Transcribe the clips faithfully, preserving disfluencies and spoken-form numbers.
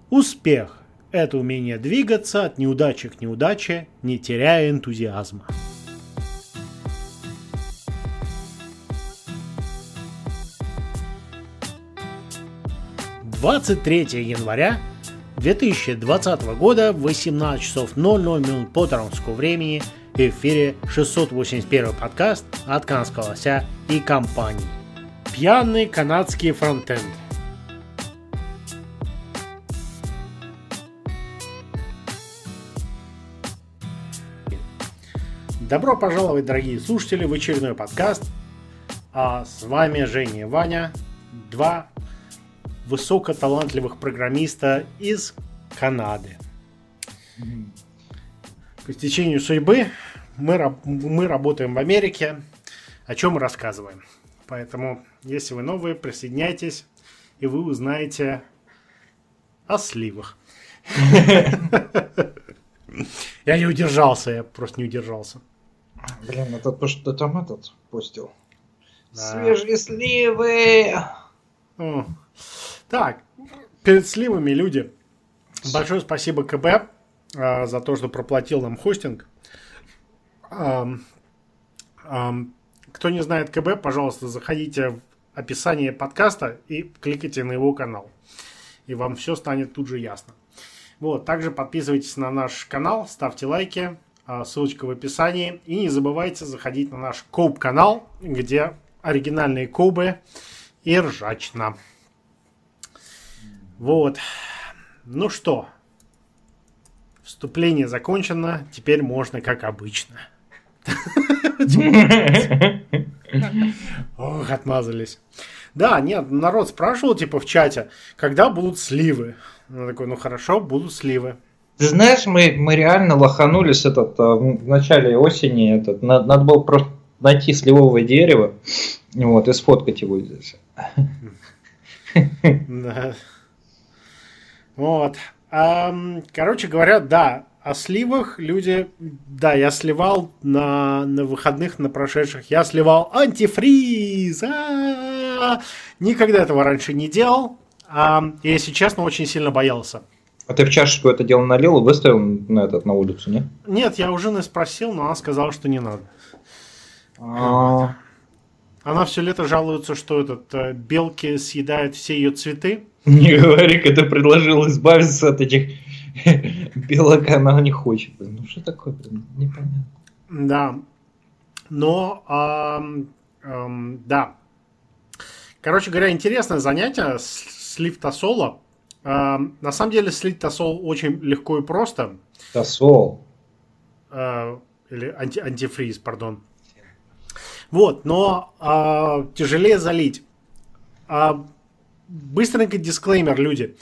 Успех – это умение двигаться от неудачи к неудаче, не теряя энтузиазма. двадцать третьего января две тысячи двадцатого года, восемнадцать часов ноль ноль минут по торонтскому времени, в эфире шестьсот восемьдесят первый подкаст от канадского лося и компании. Пьяные канадские фронтенды. Добро пожаловать, дорогие слушатели, в очередной подкаст. А с вами Женя и Ваня, два высокоталантливых программиста из Канады. По стечению судьбы мы, мы работаем в Америке, о чем мы рассказываем. Поэтому, если вы новые, присоединяйтесь, и вы узнаете о сливах. Я не удержался, я просто не удержался. Блин, это то, что ты там этот постил. Свежие сливы! Так, перед сливами, люди, большое спасибо КБ э, за то, что проплатил нам хостинг. Эм, эм, кто не знает КБ, пожалуйста, заходите в описание подкаста и кликайте на его канал. И вам все станет тут же ясно. Вот, также подписывайтесь на наш канал, ставьте лайки, э, ссылочка в описании. И не забывайте заходить на наш Коуп-канал, где оригинальные коубы и ржачно. Вот. Ну что, вступление закончено, теперь можно как обычно. Ох, отмазались. Да, нет, народ спрашивал, типа, в чате, когда будут сливы. Я такой, ну хорошо, будут сливы. Ты знаешь, мы, мы реально лоханулись этот, в начале осени. Этот, надо было просто найти сливовое дерево, вот, и сфоткать его здесь. Да. Вот. Короче говоря, да, о сливах люди... Да, я сливал на, на выходных, на прошедших. Я сливал антифриз. А-а-а! Никогда этого раньше не делал. А, если честно, очень сильно боялся. А ты в чашечку это дело налил и выставил на, этот, на улицу, нет? Нет, я у жены спросил, но она сказала, что не надо. А-а-а. Она все лето жалуется, что этот, белки съедают все ее цветы. Не говори, когда предложил избавиться от этих белок, она не хочет. Ну что такое, блин, непонятно. Да, но, эм, эм, да. Короче говоря, интересное занятие, слив тосола. Эм, на самом деле слить тосол очень легко и просто. Тосол. Э, или анти, антифриз, пардон. Вот, но э, тяжелее залить. Э, быстренький дисклеймер, люди.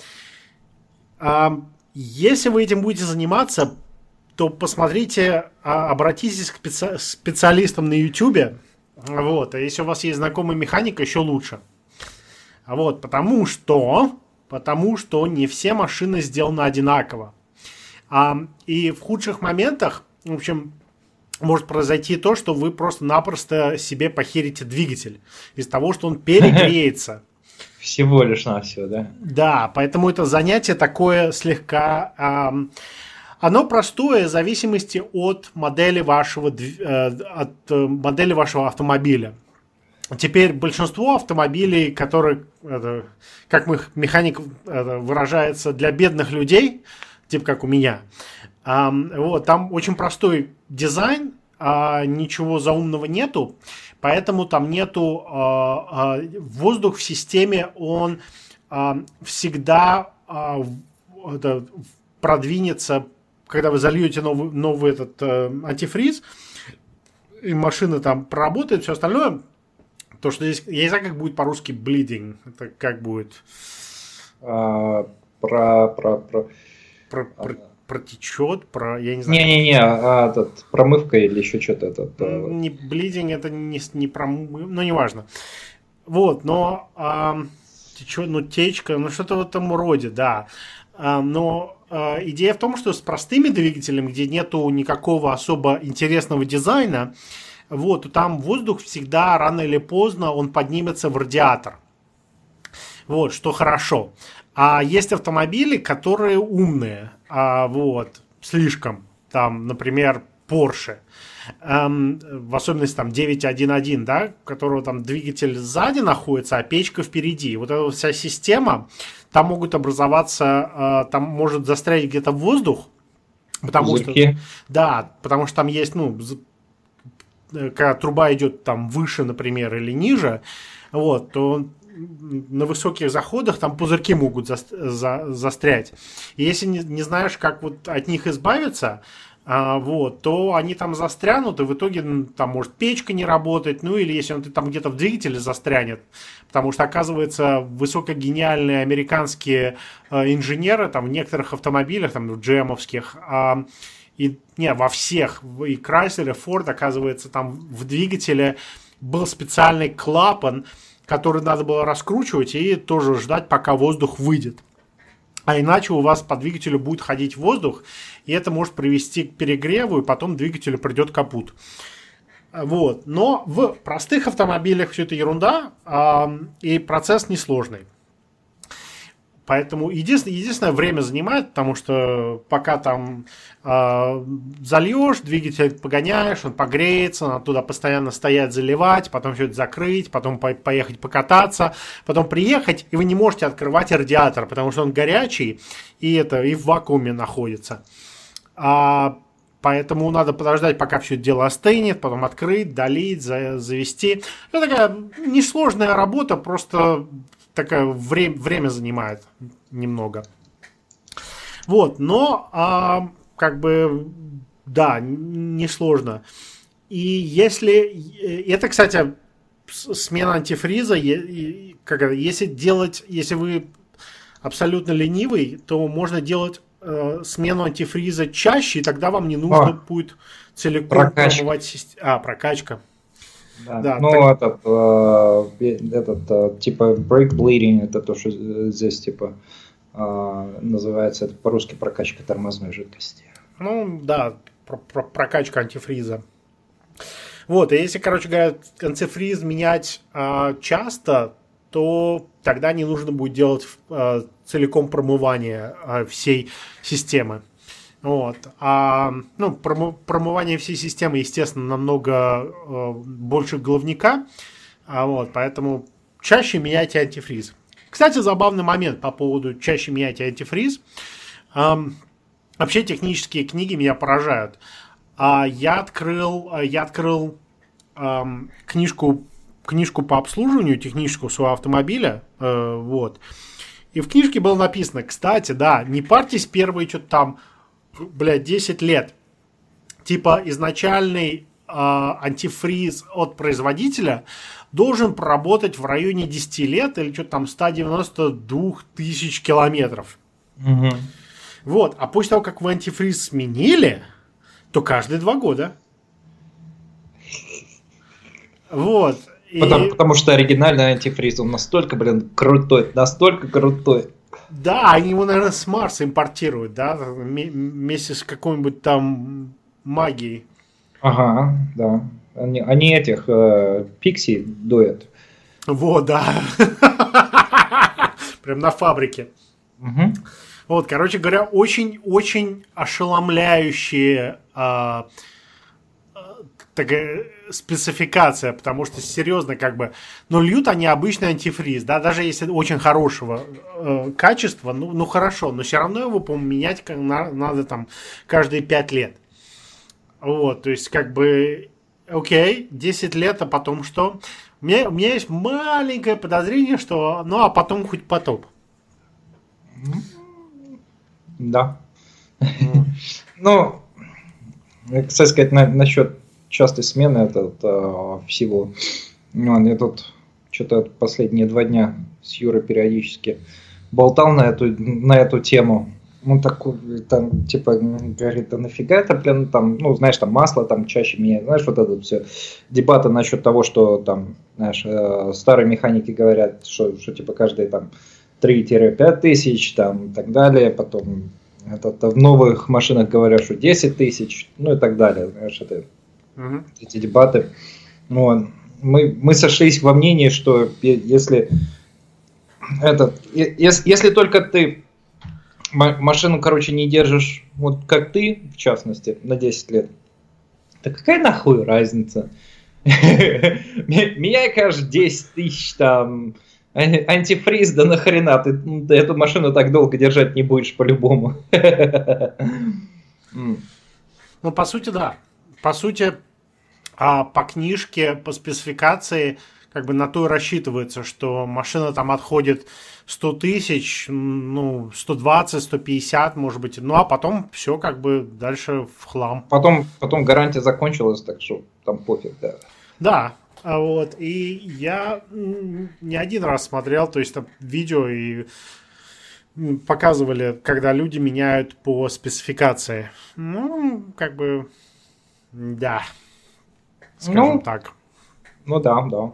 Э, если вы этим будете заниматься, то посмотрите, э, обратитесь к специ- специалистам на YouTube. Вот, а если у вас есть знакомый механик, еще лучше. Вот, потому что, потому что не все машины сделаны одинаково. Э, и в худших моментах, в общем... может произойти то, что вы просто-напросто себе похерите двигатель из того, что он перегреется. Всего лишь навсего, да? Да, поэтому это занятие такое слегка... Эм, оно простое в зависимости от модели вашего, э, от модели вашего автомобиля. Теперь большинство автомобилей, которые, это, как механик это, выражается, для бедных людей, типа как у меня, Um, вот, там очень простой дизайн, а, ничего заумного нету, поэтому там нету а, а, воздух в системе, он а, всегда а, это, продвинется, когда вы зальете новый, новый этот а, антифриз, и машина там проработает, все остальное. То, что здесь, я не знаю, как будет по-русски bleeding, это как будет? А, про, про, про... про, про протечет, про, я не знаю. Не-не-не, а этот, промывка или еще что-то. Этот, не блидинг, это не, не промывка, ну, неважно. Вот, но а, течет, ну, течка, ну, что-то в этом роде, да. А, но а, идея в том, что с простыми двигателями, где нету никакого особо интересного дизайна, вот, там воздух всегда, рано или поздно, он поднимется в радиатор. Вот, что хорошо. А есть автомобили, которые умные, а, вот, слишком. Там, например, Porsche. Эм, в особенности там девять один один, да, у которого там двигатель сзади находится, а печка впереди. Вот эта вся система, там могут образоваться, э, там может застрять где-то воздух, потому Пузырьки. что, да, потому что там есть, ну, когда труба идет там выше, например, или ниже, вот, то на высоких заходах там пузырьки могут за, за, застрять. И если не, не знаешь, как вот от них избавиться, а, вот, то они там застрянут, и в итоге там может печка не работать, ну или если он там где-то в двигателе застрянет, потому что, оказывается, высокогениальные американские а, инженеры там в некоторых автомобилях, там в джемовских, а, и не, во всех, и Chrysler, и Ford, оказывается, там в двигателе был специальный клапан, который надо было раскручивать и тоже ждать, пока воздух выйдет. А иначе у вас по двигателю будет ходить воздух, и это может привести к перегреву, и потом двигателю придет капут. Вот. Но в простых автомобилях все это ерунда, и процесс несложный. Поэтому единственное, единственное время занимает, потому что пока там э, зальешь, двигатель погоняешь, он погреется, надо туда постоянно стоять, заливать, потом все это закрыть, потом по- поехать покататься, потом приехать, и вы не можете открывать радиатор, потому что он горячий и, это, и в вакууме находится. А, поэтому надо подождать, пока все это дело остынет, потом открыть, долить, за- завести. Это такая несложная работа, просто... такое время, время занимает немного. Вот, но а, как бы, да, несложно. И если, это, кстати, смена антифриза, как это, если делать, если вы абсолютно ленивый, то можно делать э, смену антифриза чаще, и тогда вам не нужно а, будет целиком прокачка. промывать систему. А, прокачка. Да. Да, ну, так... этот, э, этот э, типа break bleeding, это то, что здесь типа э, называется, это по-русски прокачка тормозной жидкости. Ну, да, про- про- прокачка антифриза. Вот, и если, короче говоря, антифриз менять э, часто, то тогда не нужно будет делать э, целиком промывание э, всей системы. Вот. А, ну, промывание всей системы, естественно, намного э, больше головника, а, вот, поэтому чаще меняйте антифриз. Кстати, забавный момент по поводу чаще меняйте антифриз. А, вообще технические книги меня поражают. А, я открыл, я открыл а, книжку, книжку по обслуживанию технического своего автомобиля, а, вот, и в книжке было написано, кстати, да, не парьтесь первые что-то там, блядь, десять лет. Типа изначальный э, антифриз от производителя должен проработать в районе десять лет или что-то там сто девяносто два тысяч километров. Угу. Вот. А после того, как вы антифриз сменили, то каждые два года. Вот. Потому, И... потому что оригинальный антифриз, он настолько, блин, крутой, настолько крутой. Да, они его, наверное, с Марса импортируют, да, вместе с какой-нибудь там магией. Ага, да. Они, они этих э, пикси дуют. Вот, да. Прям на фабрике. Угу. Вот, короче говоря, очень-очень ошеломляющие а, такая спецификация, потому что серьезно, как бы, ну, льют они обычный антифриз, да, даже если очень хорошего э, качества, ну, ну, хорошо, но все равно его, по-моему, менять на, надо там каждые пять лет. Вот, то есть, как бы, окей, десять лет, а потом что? У меня, у меня есть маленькое подозрение, что, ну, а потом хоть потоп. Да. Ну, кстати сказать, насчет частой смены этот, э, всего. Ну, я тут что-то последние два дня с Юрой периодически болтал на эту, на эту тему. Он такой, там, типа, говорит, да нафига это, блин, там, ну, знаешь, там масло там чаще меняют, знаешь, вот это все дебаты насчет того, что там, знаешь, э, старые механики говорят, что, что типа каждые там три-пять тысяч, там, и так далее, потом это, это в новых машинах говорят, что десять тысяч, ну и так далее, знаешь, это Uh-huh. эти дебаты. Вот. Мы, мы сошлись во мнении, что если этот, если, если только ты машину, короче, не держишь, вот как ты, в частности, на десять лет, то какая нахуй разница? Меняй, конечно, десять тысяч там, антифриз, да нахрена, ты, ты эту машину так долго держать не будешь по-любому. Ну, по сути, да. По сути, по книжке, по спецификации, как бы на то и рассчитывается, что машина там отходит сто тысяч, ну, сто двадцать, сто пятьдесят, может быть, ну, а потом все как бы дальше в хлам. Потом, потом гарантия закончилась, так что там пофиг, да. Да, вот, и я не один раз смотрел, то есть там видео и показывали, когда люди меняют по спецификации. Ну, как бы, да, скажем ну, так. Ну да, да.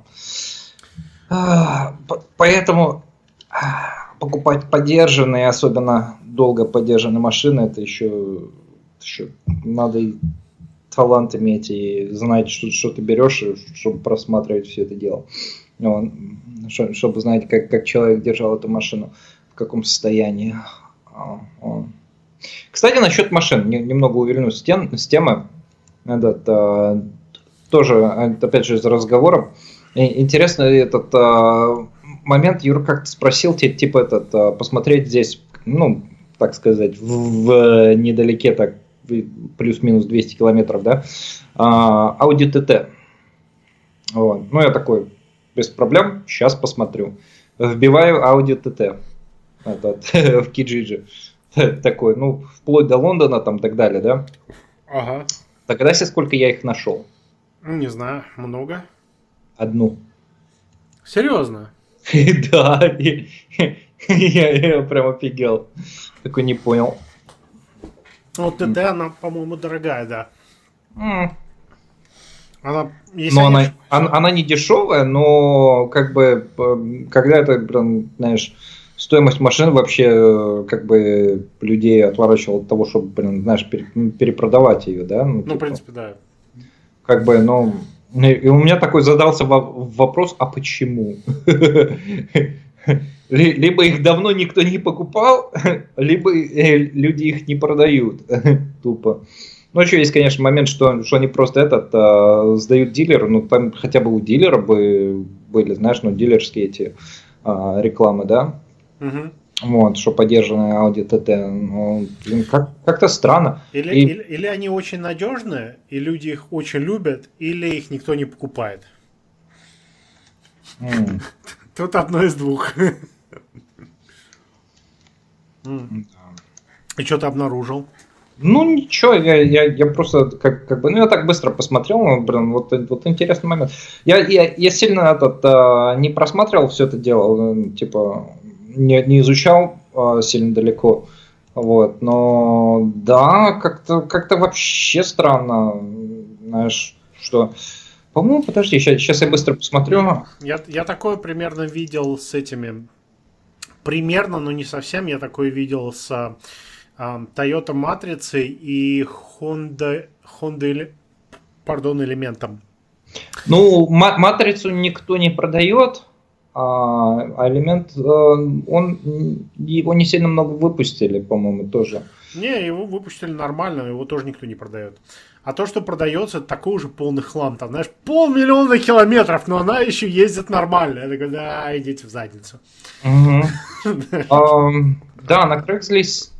А, поэтому покупать подержанные, особенно долго подержанные машины, это еще, еще надо и талант иметь и знать, что, что ты берешь, чтобы просматривать все это дело. Ну, чтобы знать, как, как человек держал эту машину, в каком состоянии. Кстати, насчет машин, немного увильну с, тем, с темы. Этот, а, тоже, опять же, из разговора. Интересно этот а, момент, Юра как-то спросил, типа, этот, а, посмотреть здесь, ну, так сказать, в, в недалеке, так, плюс-минус двести километров, да, а, Audi ти ти. Вот. Ну, я такой, без проблем, сейчас посмотрю. Вбиваю Audi ти ти этот, в Kijiji. Такой, ну, вплоть до Лондона, там, так далее, да. Ага. Догадайся, сколько я их нашел. Не знаю, много? Одну. Серьезно? Да, я прям офигел. Такой не понял. Вот ТТ, она, по-моему, дорогая, да. Она, но она, она, она не дешевая, но как бы, когда это, блин, знаешь, стоимость машин вообще как бы людей отворачивала от того, чтобы, блин, знаешь, перепродавать ее, да? Ну, типа, в принципе, да. Как бы, ну, и у меня такой задался вопрос, а почему? Либо их давно никто не покупал, либо люди их не продают. Тупо. Ну, еще есть, конечно, момент, что, что они просто этот а, сдают дилеру, ну, там хотя бы у дилера бы были, знаешь, ну, дилерские эти а, рекламы, да? Угу. Вот, что поддержанная Audi ти ти. Ну, как, как-то странно. Или, и... или, или они очень надежные, и люди их очень любят, или их никто не покупает. Mm. Тут одно из двух. Mm. И что ты обнаружил? Ну ничего, я, я, я просто как, как бы, ну я так быстро посмотрел, ну, блин, вот, вот интересный момент. Я, я, я сильно этот а, не просматривал все это дело, типа не, не изучал а, сильно далеко, вот, но да, как-то как-то вообще странно, знаешь, что, по-моему, подожди, сейчас, сейчас я быстро посмотрю. Я, я такое примерно видел с этими, примерно, но не совсем, я такое видел с Toyota матрицей и Honda, Honda пардон, элементом. Ну, матрицу никто не продает, а элемент, он, его не сильно много выпустили, по-моему, тоже. Не, его выпустили нормально, его тоже никто не продает. А то, что продается, это такой уже полный хлам. Там, знаешь, полмиллиона километров, но она еще ездит нормально. Я такой, да, идите в задницу. Да, на Craigslist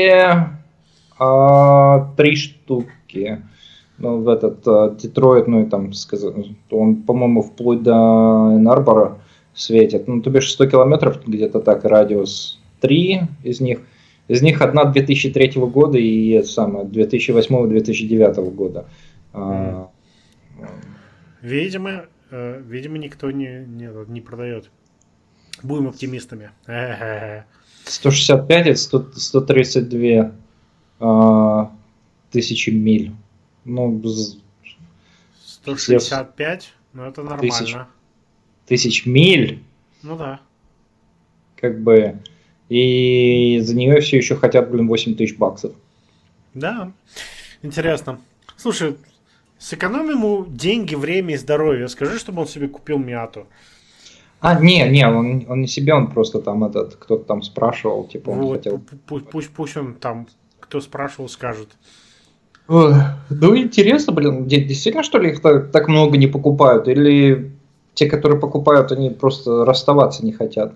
три штуки. Ну, в этот Детройт, ну и там, он, по-моему, вплоть до Энн-Арбора светит. Ну, то бишь сто километров, где-то так, радиус три из них. Из них одна две тысячи третьего года и самое две тысячи восьмого - две тысячи девятого года. Mm. Видимо, э, видимо, никто не, не, не продает. Будем оптимистами. сто шестьдесят пять и сто, сто тридцать две э, тысячи миль. Ну, сто шестьдесят пять? Ну, это нормально. Тысяч, тысяч миль? Ну да. Как бы... И за нее все еще хотят, блин, восемь тысяч баксов. Да, интересно. Слушай, сэкономим ему деньги, время и здоровье. Скажи, чтобы он себе купил Миату. А, не, не, он, он не себе, он просто там этот, кто-то там спрашивал, типа он Вот, хотел... пусть, пусть, пусть он там, кто спрашивал, скажет. Ой, ну, интересно, блин, действительно, что ли, их так, так много не покупают? Или те, которые покупают, они просто расставаться не хотят?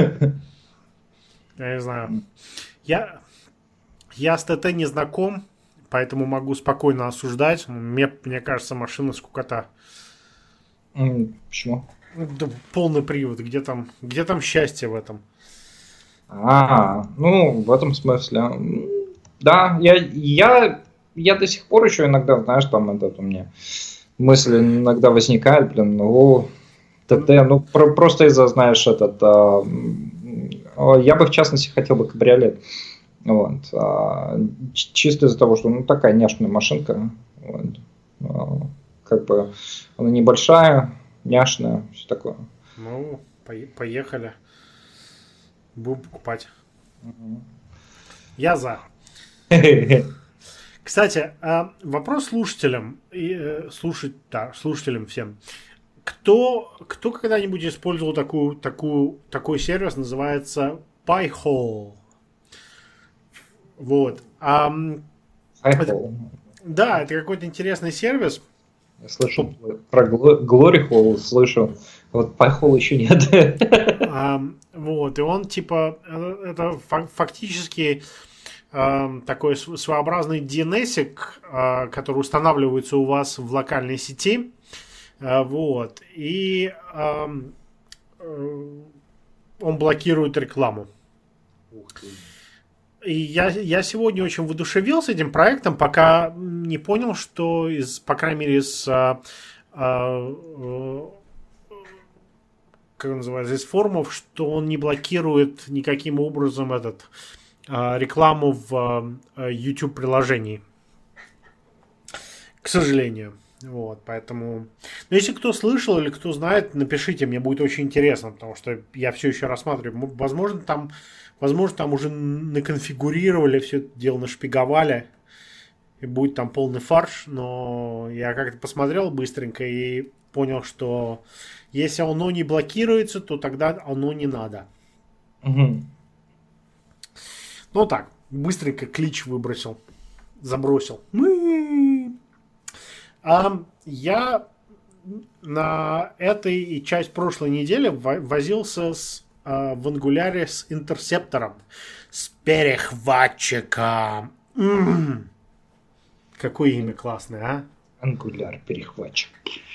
Я не знаю. Я, я с ТТ не знаком, поэтому могу спокойно осуждать. Мне, мне кажется, машина скукота. Почему? Да, полный привод. Где там, где там счастье в этом? А, ну, в этом смысле. Да, я, я, я до сих пор еще иногда, знаешь, там этот у меня мысль иногда возникает, блин, ну, ТТ, ну, про, просто из-за, знаешь, этот, а, я бы, в частности, хотел бы кабриолет. Вот, а, чисто из-за того, что, ну, такая няшная машинка, вот, а, как бы она небольшая, няшная, все такое. Ну, поехали. Будем покупать. Угу. Я за. Кстати, вопрос слушателям и слушать, да, слушателям всем. Кто, кто когда-нибудь использовал такую, такую, такой сервис, называется Pi-hole? Вот. А, это, да, это какой-то интересный сервис. Я слышал про Glory Hole, слышал. Вот Pi-hole еще нет. А, вот, и он типа, это фактически а, такой своеобразный ди эн эс-ик, а, который устанавливается у вас в локальной сети. А, вот, и а, он блокирует рекламу. Ух ты. И я, я сегодня очень воодушевился этим проектом, пока не понял, что из, по крайней мере, из, а, а, как называется, из форумов, что он не блокирует никаким образом этот, а, рекламу в а, YouTube-приложении. К сожалению. Вот, поэтому... Но если кто слышал или кто знает, напишите, мне будет очень интересно, потому что я все еще рассматриваю. Возможно, там, возможно, там уже наконфигурировали, все это дело нашпиговали, и будет там полный фарш, но я как-то посмотрел быстренько и понял, что если оно не блокируется, то тогда оно не надо. Угу. Ну так, быстренько клич выбросил, забросил. А я на этой и часть прошлой недели возился с, а, в Angular с интерсептором, с перехватчиком. М-м-м. Какое имя классное, а? Angular перехватчик.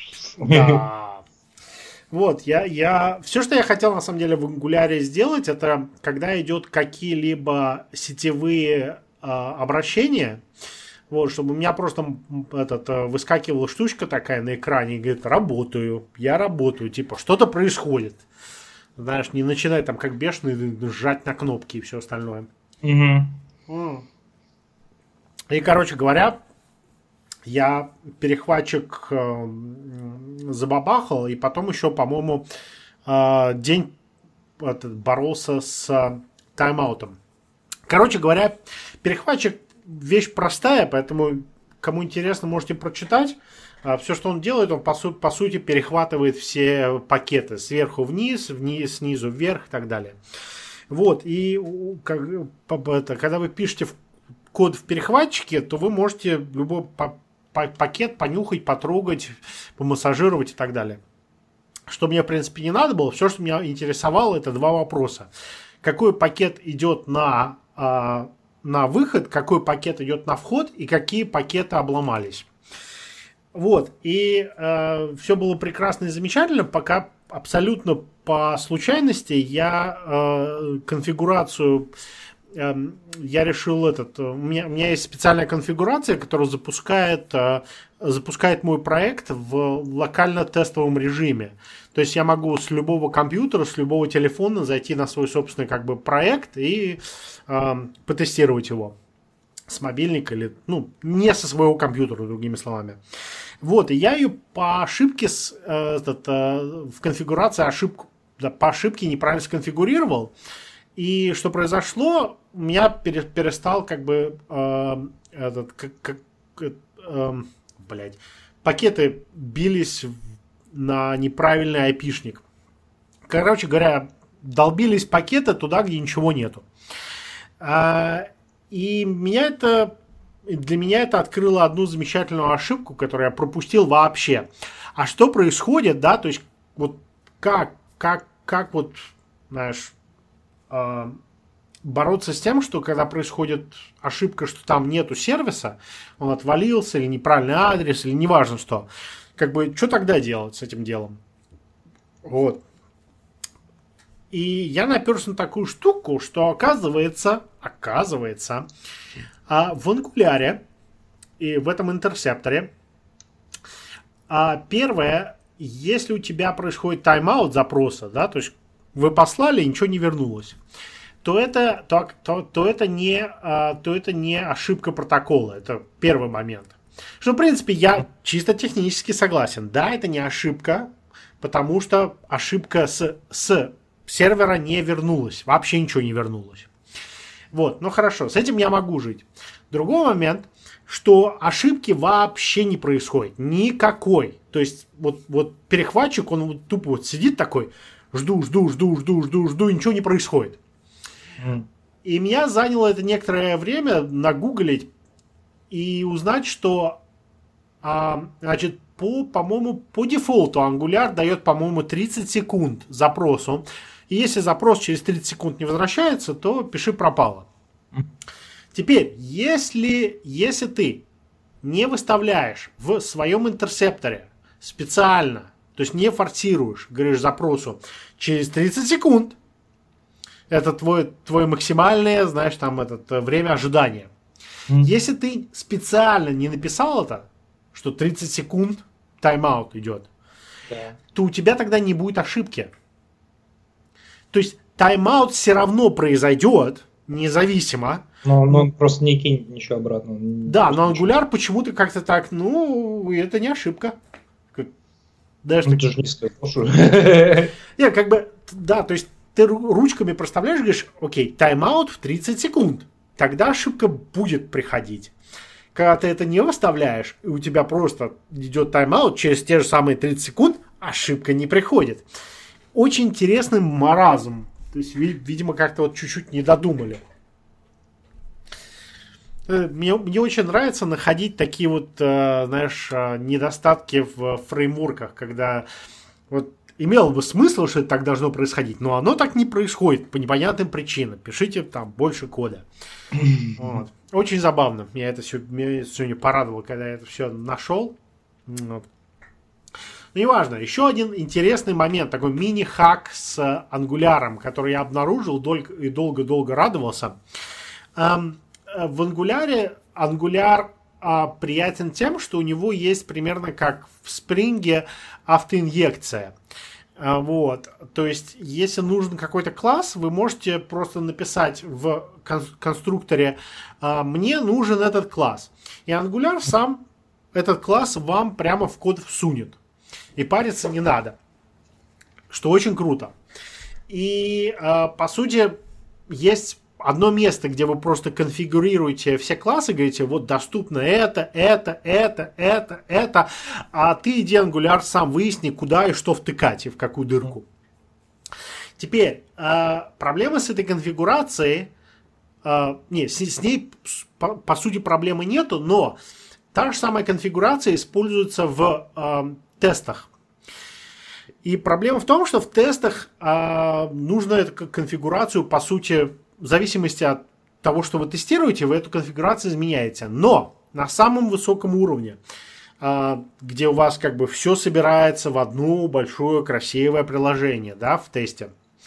Да. Вот, я, я... Все, что я хотел, на самом деле, в Angular сделать, это когда идет какие-либо сетевые а, обращения, вот, чтобы у меня просто этот, выскакивала штучка такая на экране и говорит, работаю, я работаю, типа, что-то происходит. Знаешь, не начинай там как бешеный сжать на кнопки и все остальное. Угу. И, короче говоря, я перехватчик э, забабахал, и потом еще, по-моему, э, день этот, боролся с э, тайм-аутом. Короче говоря, перехватчик вещь простая, поэтому, кому интересно, можете прочитать. Все, что он делает, он по, су- по сути перехватывает все пакеты сверху вниз, вниз, снизу вверх и так далее. Вот, и как, это, когда вы пишете в код в перехватчике, то вы можете любой по- по- пакет понюхать, потрогать, помассажировать и так далее. Что мне, в принципе, не надо было. Все, что меня интересовало, это два вопроса. Какой пакет идет на... на выход, какой пакет идет на вход и какие пакеты обломались. Вот. И э, все было прекрасно и замечательно, пока абсолютно по случайности я э, конфигурацию э, я решил этот... У меня, у меня есть специальная конфигурация, которая запускает, э, запускает мой проект в локально-тестовом режиме. То есть я могу с любого компьютера, с любого телефона зайти на свой собственный как бы проект и э, потестировать его с мобильника или, ну, не со своего компьютера, другими словами. Вот, и я ее по ошибке с, э, этот, э, в конфигурации ошибку, да, по ошибке неправильно сконфигурировал. И что произошло, у меня перестал как бы э, этот, как, как, э, блядь, пакеты бились на неправильный айпишник. короче говоря, долбились пакеты туда, где ничего нету. И меня это, для меня это открыло одну замечательную ошибку, которую я пропустил вообще. А что происходит, да, то есть вот как, как, как вот, знаешь, бороться с тем, что когда происходит ошибка, что там нету сервиса, он отвалился, или неправильный адрес, или неважно что, как бы, что тогда делать с этим делом? Вот. И я наперся на такую штуку, что оказывается, оказывается, в Angular и в этом интерсепторе, первое, если у тебя происходит тайм-аут запроса, да, то есть вы послали, ничего не вернулось, то это, то, то, то, это не, то это не ошибка протокола. Это первый момент. Что, в принципе, я чисто технически согласен. Да, это не ошибка, потому что ошибка с, с сервера не вернулась. Вообще ничего не вернулось. Вот, ну хорошо, с этим я могу жить. Другой момент, что ошибки вообще не происходит. Никакой. То есть, вот, вот перехватчик, он вот тупо вот сидит такой, жду, жду, жду, жду, жду, жду, и ничего не происходит. И меня заняло это некоторое время нагуглить и узнать, что, а, значит, по, по-моему, по дефолту Angular дает, по-моему, тридцать секунд запросу. И если запрос через тридцать секунд не возвращается, то пиши пропало. Теперь, если, если ты не выставляешь в своем интерсепторе специально, то есть не форсируешь, говоришь запросу через тридцать секунд, это твой, твой максимальное, знаешь, там, этот, время ожидания. Mm-hmm. Если ты специально не написал это, что тридцать секунд тайм-аут идет, yeah. то у тебя тогда не будет ошибки. То есть тайм-аут все равно произойдет, независимо. Но он, он просто не кинет ничего обратно. Да, но Angular почему-то как-то так, ну, это не ошибка. Даже ну, ты же не сказал, что... Нет, как бы, да, то есть ты ручками проставляешь, говоришь, окей, тайм-аут в тридцать секунд. Тогда ошибка будет приходить. Когда ты это не выставляешь, и у тебя просто идет тайм-аут, через те же самые тридцать секунд ошибка не приходит. Очень интересный маразм. То есть, видимо, как-то вот чуть-чуть не додумали. Мне, мне очень нравится находить такие вот, знаешь, недостатки в фреймворках, когда вот имело бы смысл, что это так должно происходить, но оно так не происходит по непонятным причинам. Пишите там больше кода. Вот. Очень забавно. Меня это все, меня сегодня порадовало, когда я это все нашел. Вот. Ну, неважно. Еще один интересный момент, такой мини-хак с Angular, который я обнаружил и долго-долго радовался. В Angular Angular приятен тем, что у него есть примерно как в Spring автоинъекция. Вот. То есть, если нужен какой-то класс, вы можете просто написать в конструкторе «мне нужен этот класс». И Angular сам этот класс вам прямо в код всунет. И париться не надо. Что очень круто. И, по сути, есть одно место, где вы просто конфигурируете все классы, говорите, вот доступно это, это, это, это, это, а ты иди Angular сам выясни, куда и что втыкать, и в какую дырку. Теперь, проблема с этой конфигурацией, не, с ней, по, по сути, проблемы нету, но та же самая конфигурация используется в тестах. И проблема в том, что в тестах нужно эту конфигурацию, по сути, в зависимости от того, что вы тестируете, вы эту конфигурацию изменяете. Но на самом высоком уровне, где у вас как бы все собирается в одно большое красивое приложение, да, в тесте,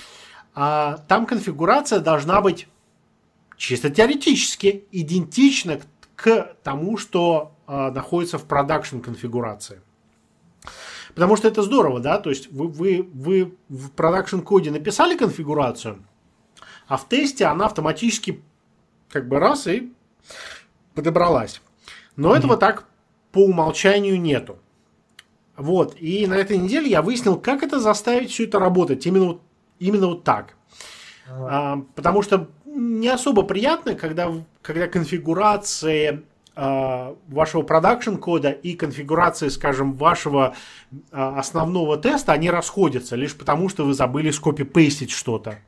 там конфигурация должна быть чисто теоретически идентична к тому, что находится в продакшн конфигурации. Потому что это здорово, да, то есть вы, вы, вы в продакшн коде написали конфигурацию, а в тесте она автоматически как бы раз и подобралась. Но mm-hmm. этого так по умолчанию нету. Вот. И на этой неделе я выяснил, как это заставить все это работать. Именно вот, именно вот так. Mm-hmm. А, потому что не особо приятно, когда, когда конфигурации э, вашего продакшн-кода и конфигурации, скажем, вашего э, основного теста, они расходятся, лишь потому, что вы забыли скопи-пейстить что-то.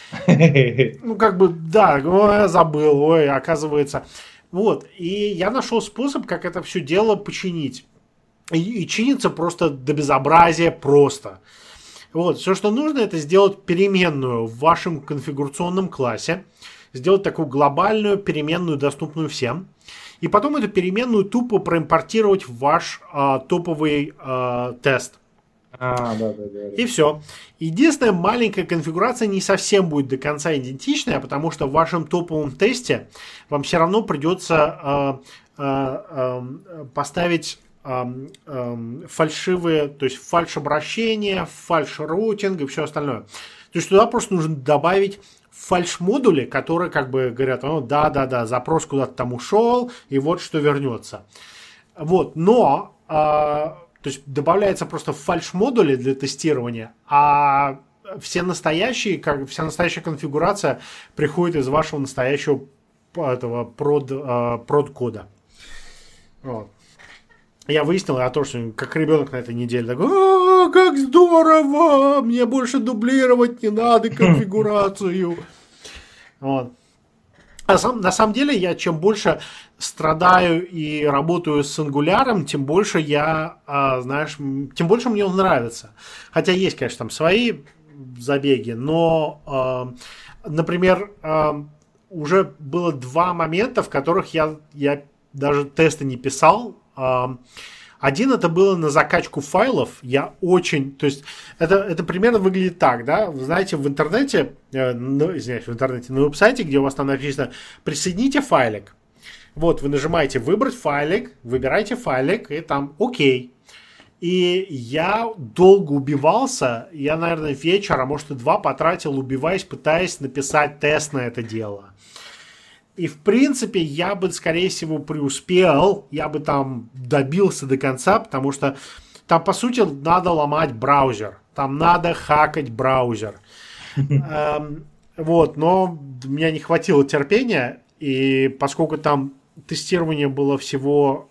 Ну, как бы, да, ой, забыл, ой, оказывается. Вот, и я нашел способ, как это все дело починить. И, и чинится просто до безобразия просто. Вот, все, что нужно, это сделать переменную в вашем конфигурационном классе, сделать такую глобальную переменную, доступную всем, и потом эту переменную тупо проимпортировать в ваш а, топовый а, тест. А, да, да, да. И все. Единственная маленькая конфигурация не совсем будет до конца идентичная, потому что в вашем топовом тесте вам все равно придется э, э, э, поставить э, э, фальшивые, то есть фальш-обращения, фальш-роутинг и все остальное. То есть туда просто нужно добавить фальш-модули, которые как бы говорят, ну да-да-да, запрос куда-то там ушел, и вот что вернется. Вот, но... Э, То есть добавляется просто фальш-модули для тестирования, а все настоящие, как, вся настоящая конфигурация приходит из вашего настоящего этого прод, прод-кода. Вот. Я выяснил, а то, что как ребенок на этой неделе такой, а, как здорово, мне больше дублировать не надо конфигурацию. Вот. А сам, на самом деле, я чем больше страдаю и работаю с Angular, тем больше я, а, знаешь, тем больше мне он нравится. Хотя есть, конечно, там свои забеги, но, а, например, а, уже было два момента, в которых я, я даже тесты не писал. А, один это было на закачку файлов. Я очень, то есть это, это примерно выглядит так, да, вы знаете, в интернете, э, ну, извиняюсь, в интернете, на веб-сайте, где у вас там написано «присоедините файлик». Вот, вы нажимаете «выбрать файлик», выбираете файлик, и там «окей». И я долго убивался, я, наверное, вечер, а может и два потратил, убиваясь, пытаясь написать тест на это дело. И, в принципе, я бы, скорее всего, преуспел, я бы там добился до конца, потому что там, по сути, надо ломать браузер, там надо хакать браузер. Вот, но у меня не хватило терпения, и поскольку там тестирование было всего,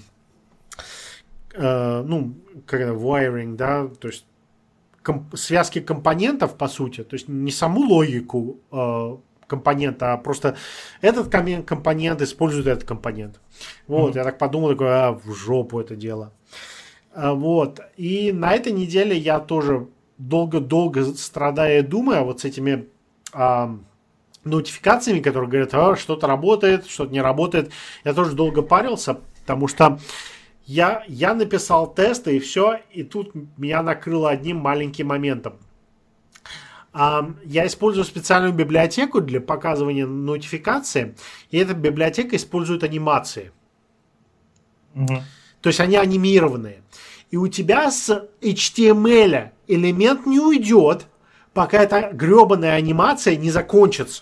ну, как это, wiring, да, то есть связки компонентов, по сути, то есть не саму логику компонента, а просто этот компонент использует этот компонент. Вот, mm-hmm. я так подумал, такой, а, в жопу это дело. А, вот, и на этой неделе я тоже долго-долго страдая и думая вот с этими а, нотификациями, которые говорят, а, что-то работает, что-то не работает, я тоже долго парился, потому что я, я написал тесты и все, и тут меня накрыло одним маленьким моментом. Я использую специальную библиотеку для показывания нотификации, и эта библиотека использует анимации. Угу. То есть они анимированные. И у тебя с эйч ти эм эл элемент не уйдет, пока эта гребаная анимация не закончится.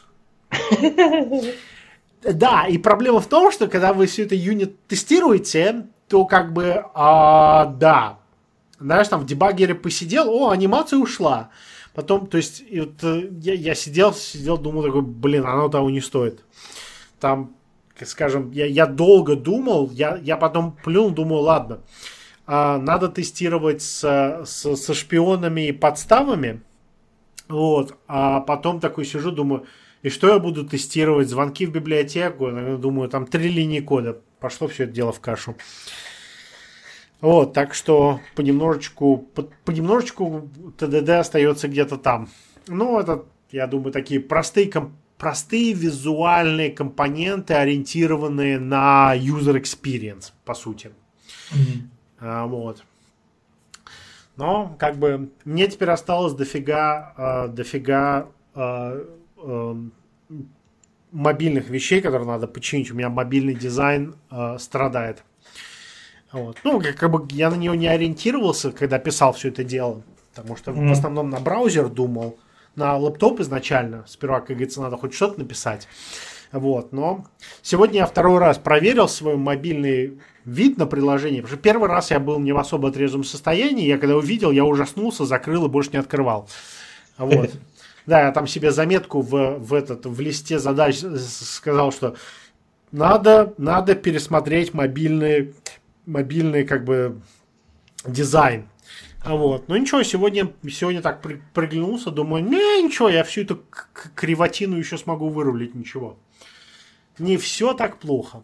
Да, и проблема в том, что когда вы все это юнит тестируете, то как бы, да, знаешь, там в дебаггере посидел, о, анимация ушла. Потом, то есть, и вот, я, я сидел, сидел, думал, такой, блин, оно того не стоит. Там, скажем, я, я долго думал, я, я потом плюнул, думал, ладно, а, надо тестировать с, с, со шпионами и подставами. Вот, а потом такой сижу, думаю, и что я буду тестировать? Звонки в библиотеку, думаю, там три линии кода. Пошло все это дело в кашу. Вот, так что понемножечку, по, понемножечку ТДД остается где-то там. Ну, это, я думаю, такие простые, ком, простые визуальные компоненты, ориентированные на user experience, по сути. Mm-hmm. А, вот. Но, как бы, мне теперь осталось дофига, э, дофига э, э, мобильных вещей, которые надо починить. У меня мобильный дизайн э, страдает. Вот. Ну, как, как бы я на него не ориентировался, когда писал все это дело, потому что mm-hmm. в основном на браузер думал, на лэптоп изначально. Сперва, как говорится, надо хоть что-то написать. Вот. Но сегодня я второй раз проверил свой мобильный вид на приложение, потому что первый раз я был не в особо трезвом состоянии, я когда увидел, я ужаснулся, закрыл и больше не открывал. Вот. Да, я там себе заметку в, в, этот, в листе задач сказал, что надо, надо пересмотреть мобильный, мобильный как бы дизайн. Вот. Ну ничего, сегодня, сегодня так при, приглянулся, думаю, не, ничего, я всю эту кривотину еще смогу вырулить, ничего. Не все так плохо.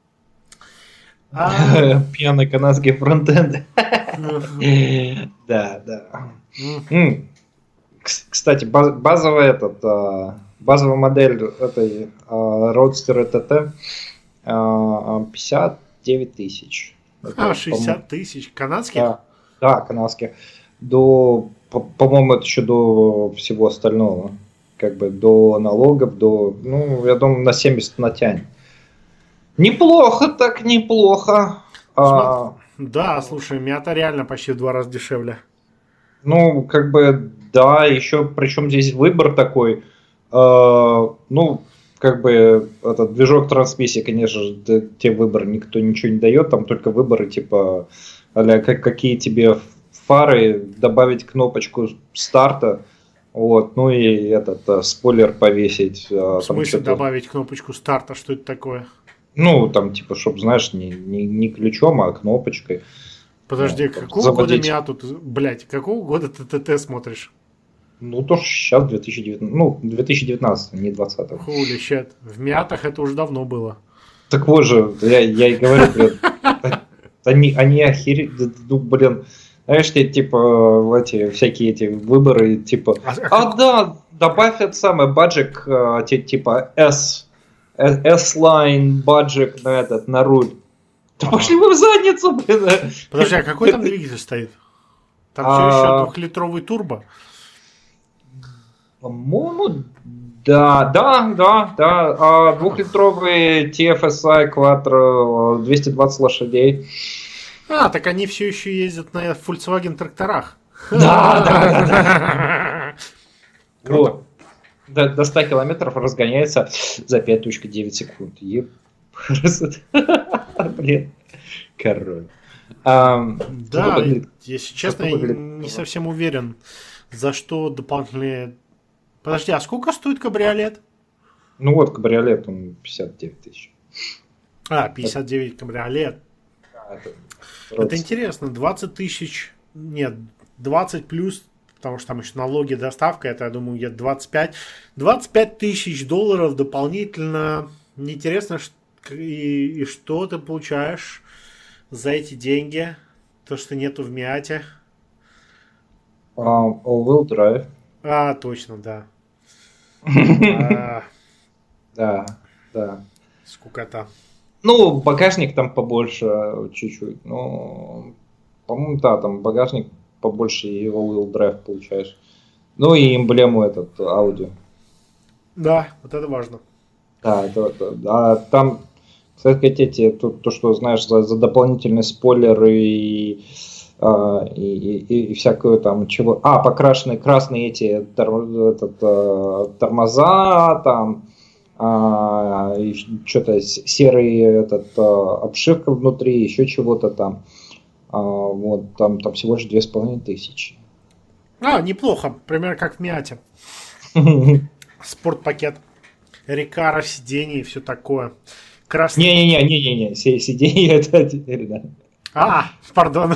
А... Пьяный канадский фронтенд. Да, да. Кстати, базовая этот, базовая модель этой Roadster ти ти пятьдесят девять тысяч. А, шестьдесят тысяч канадских? Да, да, канадских. До, по-моему, это еще до всего остального. Как бы до налогов, до, ну, я думаю, на семьдесят натянет. Неплохо так, неплохо. А... Да, слушай, Мята реально почти в два раза дешевле. Ну, как бы, да, еще, причем здесь выбор такой, э, ну, как бы, этот движок трансмиссии, конечно же, те выборы никто ничего не дает, там только выборы, типа, а-ля, как, какие тебе фары, добавить кнопочку старта, вот, ну и этот, э, спойлер повесить. В смысле добавить кнопочку старта, что это такое? Ну, там, типа, чтобы, знаешь, не, не, не ключом, а кнопочкой. Подожди, ну, какого заводить. Года меня тут, блядь, какого года ты ТТ смотришь? Ну, то сейчас, две тысячи девятнадцатый, ну, две тысячи девятнадцатый, не двадцатый. Holy shit, в Мятах это уже давно было. Так вот же, я, я и говорю, блин, они, они охерели, ну, блин, знаешь, типа, эти, всякие эти выборы, типа, а, да, добавь это самое, баджик, типа, S, S-line, баджик на этот, на руль. Да ага. Пошли вы в задницу, блин. Подожди, а какой там двигатель стоит? Там а... все еще двухлитровый турбо? По-моему, да, да, да, да. А, двухлитровый ти эф эс ай Quattro, двести двадцать лошадей. А, так они все еще ездят на Volkswagen тракторах. Да, да, да. Вот. До, до ста километров разгоняется за пять целых девять секунд. Еб. Блин. Король. А, да, если честно, я не совсем уверен, за что дополнительные... Подожди, а сколько стоит кабриолет? Ну вот, кабриолет, он пятьдесят девять тысяч. А, пятьдесят девять это... кабриолет. Да, это... это интересно, двадцать тысяч, нет, двадцать плюс, потому что там еще налоги, доставка, это, я думаю, где-то двадцать пять. двадцать пять тысяч долларов дополнительно. Интересно, и, и что ты получаешь за эти деньги? То, что нету в Миате. Um, all-wheel drive. А, точно, да. Да, да. Скукота. Ну, багажник там побольше чуть-чуть. Ну, по-моему, да, там багажник побольше и all-wheel drive получаешь. Ну и эмблему этот Audi. Да, вот это важно. Да, это, это, да, там, кстати, эти, то, то, что, знаешь, за, за дополнительные спойлеры и, а, и, и, и всякую там чего... А, покрашенные красные эти тор, этот, тормоза, там, а, что-то серый этот, обшивка внутри, еще чего-то там. А, вот, там, там всего лишь две с половиной тысячи. А, неплохо, примерно как в Миате. Спортпакет. Рекара, сиденье и все такое. Красный... Не-не-не, сиденье это теперь, да. А, пардон.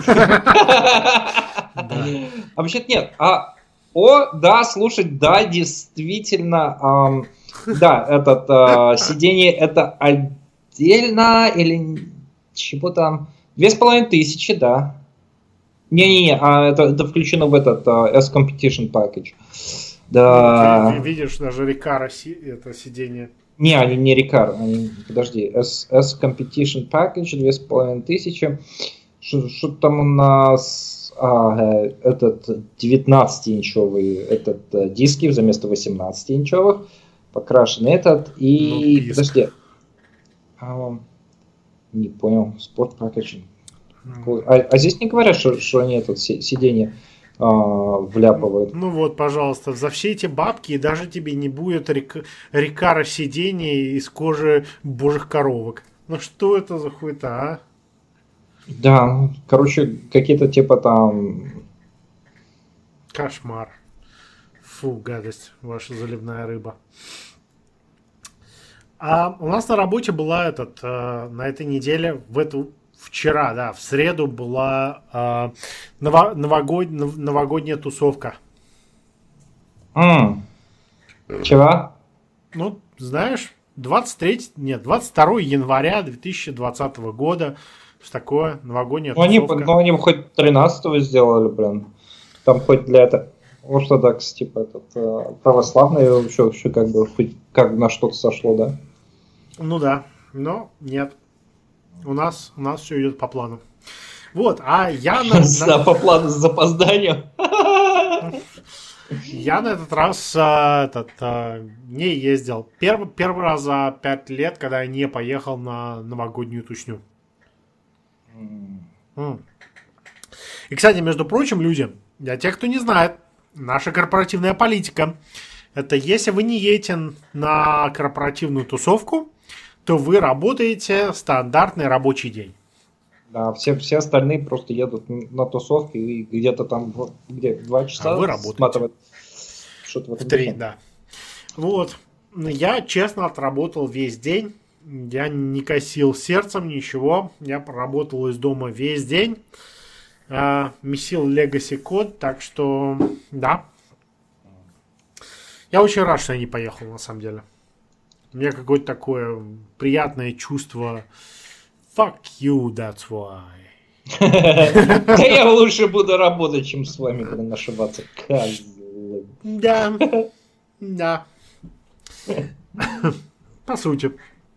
А вообще нет. А, о, да, слушать, да, действительно, да, этот сиденье это отдельно или чего там. Две с половиной тысячи, да. Не-не-не, а это, это включено в этот S-Competition Package. Да. Ты видишь, даже Рикара это сиденье. Не, они не Рикар, они, подожди, S, S Competition Package, две с половиной тысячи. Что там у нас? А, этот девятнадцатиинчовый этот диски вместо восемнадцатиинчовых. Покрашенный этот. И, ну, подожди. А, не понял, спорт пакетинг. Mm. А, а здесь не говорят, что, что они этот сиденье вляпывают. Ну вот, пожалуйста, за все эти бабки и даже тебе не будет рек- рекара сидений из кожи божьих коровок. Ну что это за хуйта, а? Да, короче, какие-то типа там... Кошмар. Фу, гадость, ваша заливная рыба. А у нас на работе была этот, э, на этой неделе, в эту, вчера, да, в среду была э, ново, новогод, новогодняя тусовка. Mm. Вчера? Ну, знаешь, двадцать третьего, нет, двадцать второго января две тысячи двадцатого года, что такое новогодняя ну, тусовка. Они, ну, они хоть тринадцатого сделали, блин. Там хоть для этого ортодокс, типа, этот, православный еще, еще как бы хоть как на что-то сошло, да? Ну да, но нет. У нас, у нас все идет по плану. Вот, а я на... Да, по плану с запозданием. Я на этот раз а, этот, а, не ездил. Первый, первый раз за пять лет, когда я не поехал на новогоднюю тушню. Mm. И, кстати, между прочим, люди, для тех, кто не знает, наша корпоративная политика – это если вы не едете на корпоративную тусовку, то вы работаете стандартный рабочий день. Да, все, все остальные просто едут на тусовки и где-то там где, два часа а вы работаете. Что-то в, в три, да. Вот. Я честно отработал весь день. Я не косил сердцем, ничего. Я проработал из дома весь день. А, месил Legacy код, так что да. Я очень рад, что я не поехал, на самом деле. У меня какое-то такое приятное чувство. Fuck you, that's why. Да я лучше буду работать, чем с вами буду ошибаться. Козлы. Да. Да. По сути.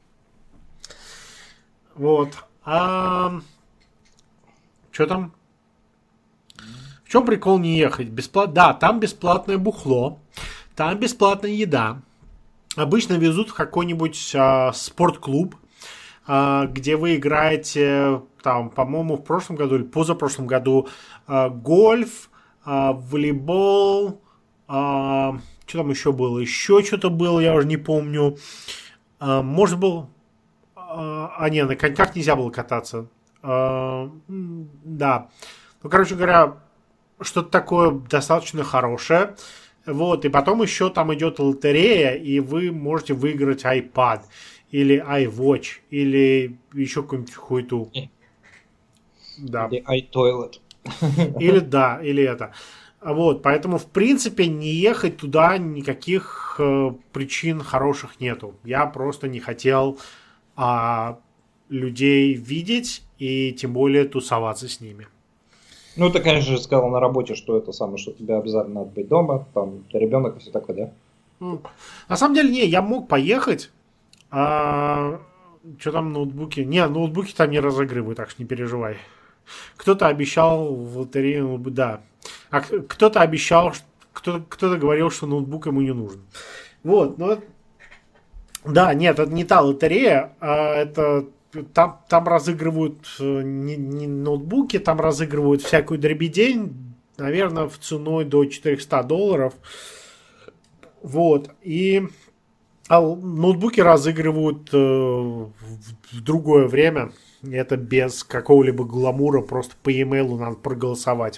Вот. А... Что там? В чем прикол не ехать? Бесплат... Да, там бесплатное бухло. Там бесплатная еда. Обычно везут в какой-нибудь а, спортклуб, а, где вы играете, там, по-моему, в прошлом году или позапрошлом году а, гольф, а, волейбол, а, что там еще было? Еще что-то было, я уже не помню. А, может был... А, а не, на коньках нельзя было кататься. А, да. Ну, короче говоря, что-то такое достаточно хорошее. Вот, и потом еще там идет лотерея, и вы можете выиграть iPad, или iWatch, или еще какую-нибудь хуйту. Да. Или iToilet. Или да, или это. Вот, поэтому, в принципе, не ехать туда никаких э, причин хороших нету. Я просто не хотел а, людей видеть, и тем более тусоваться с ними. Ну, ты, конечно же, сказал на работе, что это самое, что тебе обязательно надо быть дома, там, ребенок и все такое, да? На самом деле, не, я мог поехать. А, что там ноутбуки? Не, ноутбуки там не разыгрывают, так что не переживай. Кто-то обещал в лотерею, да. А кто-то обещал, кто-то, кто-то говорил, что ноутбук ему не нужен. Вот, ну, да, нет, это не та лотерея, а это... Там, там разыгрывают не, не ноутбуки, там разыгрывают всякую дребедень, наверное, в ценой до четыреста долларов. Вот. И а ноутбуки разыгрывают э, в, в другое время. И это без какого-либо гламура, просто по e-mail надо проголосовать.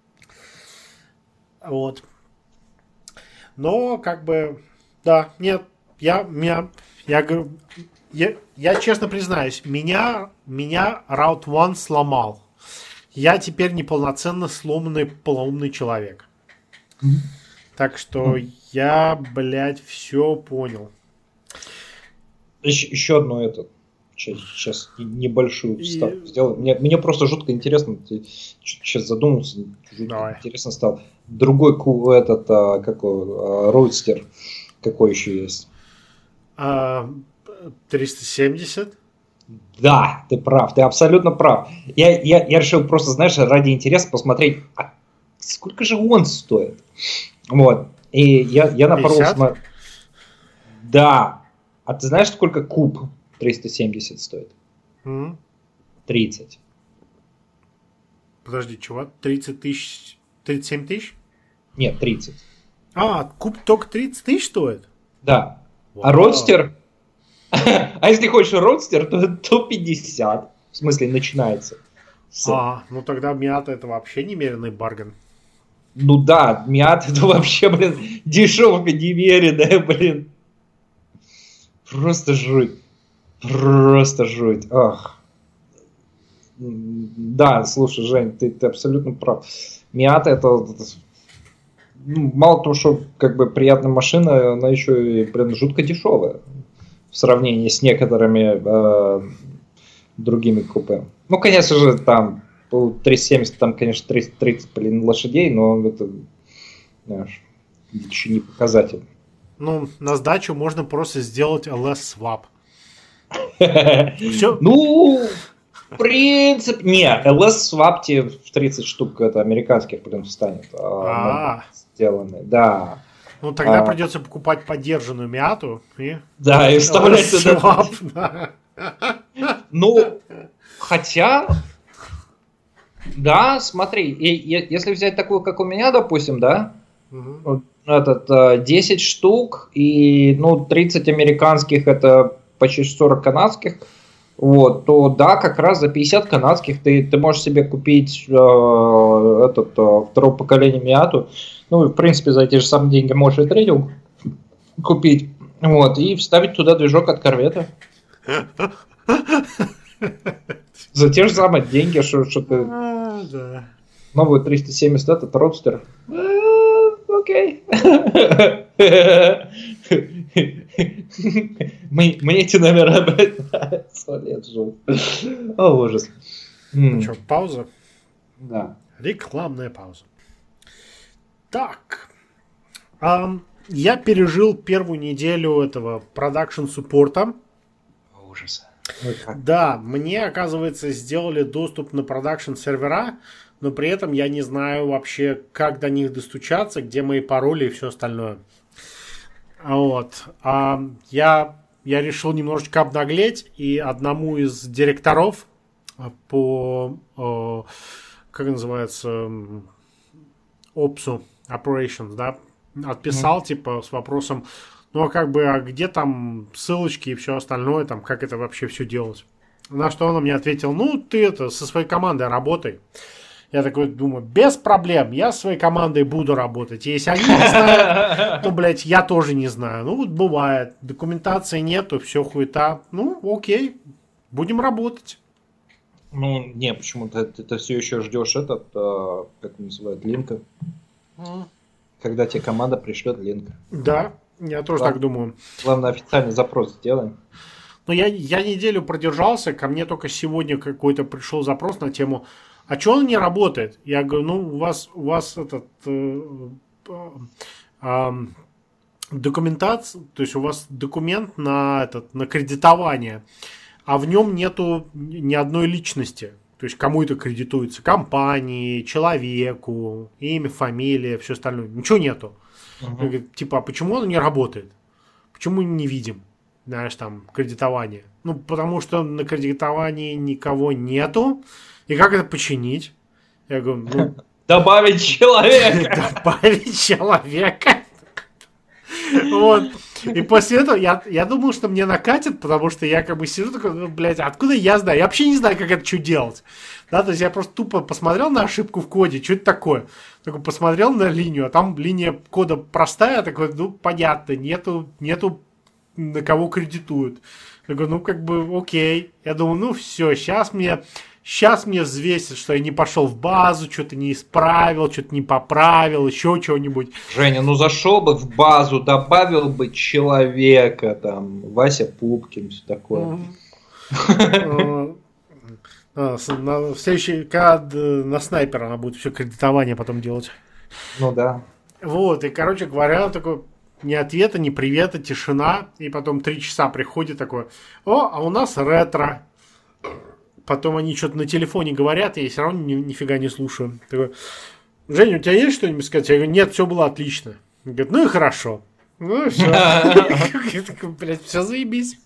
Вот. Но, как бы, да, нет, я, меня, я говорю... Я, я честно признаюсь, меня, меня Route One сломал. Я теперь неполноценно сломанный полоумный человек. Mm-hmm. Так что mm-hmm. я, блядь, все понял. Еще, еще одно это. Сейчас небольшую вставку И... сделаю. Мне, мне просто жутко интересно. Сейчас задумался. Жутко Давай. Интересно стало. Другой этот, а, какой, роудстер какой еще есть? А... триста семьдесят? Да, ты прав, ты абсолютно прав. Я, я, я решил просто, знаешь, ради интереса посмотреть, а сколько же он стоит. Вот. И я, я напоролся на... Да. А ты знаешь, сколько куб триста семьдесят стоит? Mm. тридцать. Подожди, чего? тридцать тысяч? тридцать семь тысяч? Нет, тридцать. А, куб только тридцать тысяч стоит? Да. Вау. А родстер... А если хочешь родстер, то, то пятьдесят. В смысле, начинается. С... А, ну тогда Miata это вообще немеренный барган. Ну да, Miata это вообще, блин, дешевка немеренная, блин. Просто жуть. Просто жуть. Ах. Да, слушай, Жень, ты, ты абсолютно прав. Миата это, это ну, мало того, что как бы приятная машина, она еще и, блин, жутко дешевая в сравнении с некоторыми э, другими купе. Ну, конечно же, там триста семьдесят, там, конечно, триста тридцать, блин, лошадей, но это, знаешь, еще не показатель. Ну, на сдачу можно просто сделать эл эс-свап. Все. Ну, в принципе... Не, эл эс-свап тебе в тридцать штук это американских, блин, встанет. А, сделанный, да. Ну, тогда а, придется покупать подержанную Миату и... Да, и вставлять сюда. Да. Ну, хотя... Да, смотри, и, и, если взять такую, как у меня, допустим, да, угу. этот, десять штук, и, ну, тридцать американских, это почти сорок канадских, вот, то, да, как раз за пятьдесят канадских ты, ты можешь себе купить э, этот, э, второго поколения Миату, ну, в принципе, за эти же самые деньги можешь и третью купить, вот, и вставить туда движок от корвета. За те же самые деньги, что, что ты... А, да. Новую триста семьдесят, этот родстер. Окей. Мне эти номера нравятся. Нет, жуть. О, ужас. Ну что, пауза? Да. Рекламная пауза. Так. Um, я пережил первую неделю этого продакшн-суппорта. Ужас. Да, мне, оказывается, сделали доступ на продакшн-сервера, но при этом я не знаю вообще, как до них достучаться, где мои пароли и все остальное. Вот. А я, я решил немножечко обнаглеть, и одному из директоров по, как называется, Опсу, Operations, да, отписал, mm-hmm. типа, с вопросом, ну, а как бы, а где там ссылочки и все остальное, там, как это вообще все делать? На что он мне ответил, ну, ты это, со своей командой работай. Я такой думаю, без проблем, я со своей командой буду работать. Если они не знают, то, блядь, я тоже не знаю. Ну, вот бывает, документации нету, все хуета. Ну, окей, будем работать. Ну, не, почему-то ты, ты все еще ждешь этот, а, как называют, линка. Mm. Когда тебе команда пришлет линк. Да. Я тоже Глав... так думаю. Главное, официальный запрос сделаем. Но я, я неделю продержался, ко мне только сегодня какой-то пришел запрос на тему, а что он не работает? Я говорю, ну, у вас, у вас этот э, э, документация, то есть у вас документ на, этот, на кредитование, а в нем нету ни одной личности. То есть кому это кредитуется? Компании, человеку, имя, фамилия, все остальное. Ничего нету. Uh-huh. Говорит, типа, а почему он не работает? Почему мы не видим, знаешь, там, кредитование? Ну, потому что на кредитовании никого нету. И как это починить? Я говорю, ну... Добавить человека! Добавить человека! Вот. И после этого я, я думал, что мне накатит, потому что я как бы сижу такой, ну, блядь, откуда я знаю? Я вообще не знаю, как это что делать. Да, то есть я просто тупо посмотрел на ошибку в коде, что это такое? Такой посмотрел на линию, а там линия кода простая, такой, ну, понятно, нету, нету на кого кредитуют. Такой, ну, как бы, окей. Я думаю, ну, все, сейчас мне... Сейчас мне взвесят, что я не пошел в базу, что-то не исправил, что-то не поправил, еще чего-нибудь. Женя, ну зашел бы в базу, добавил бы человека, там, Вася Пупкин, все такое. В следующий, когда на снайпера она будет все кредитование потом делать. Ну да. Вот, и, короче говоря, такой... Ни ответа, ни привета, тишина. И потом три часа приходит такое, о, а у нас ретро. Потом они что-то на телефоне говорят, и я все равно ни, нифига не слушаю. Такой, Женя, у тебя есть что-нибудь сказать? Я говорю, нет, все было отлично. Он говорит, ну и хорошо. Ну и все. Я такой, блядь, все заебись.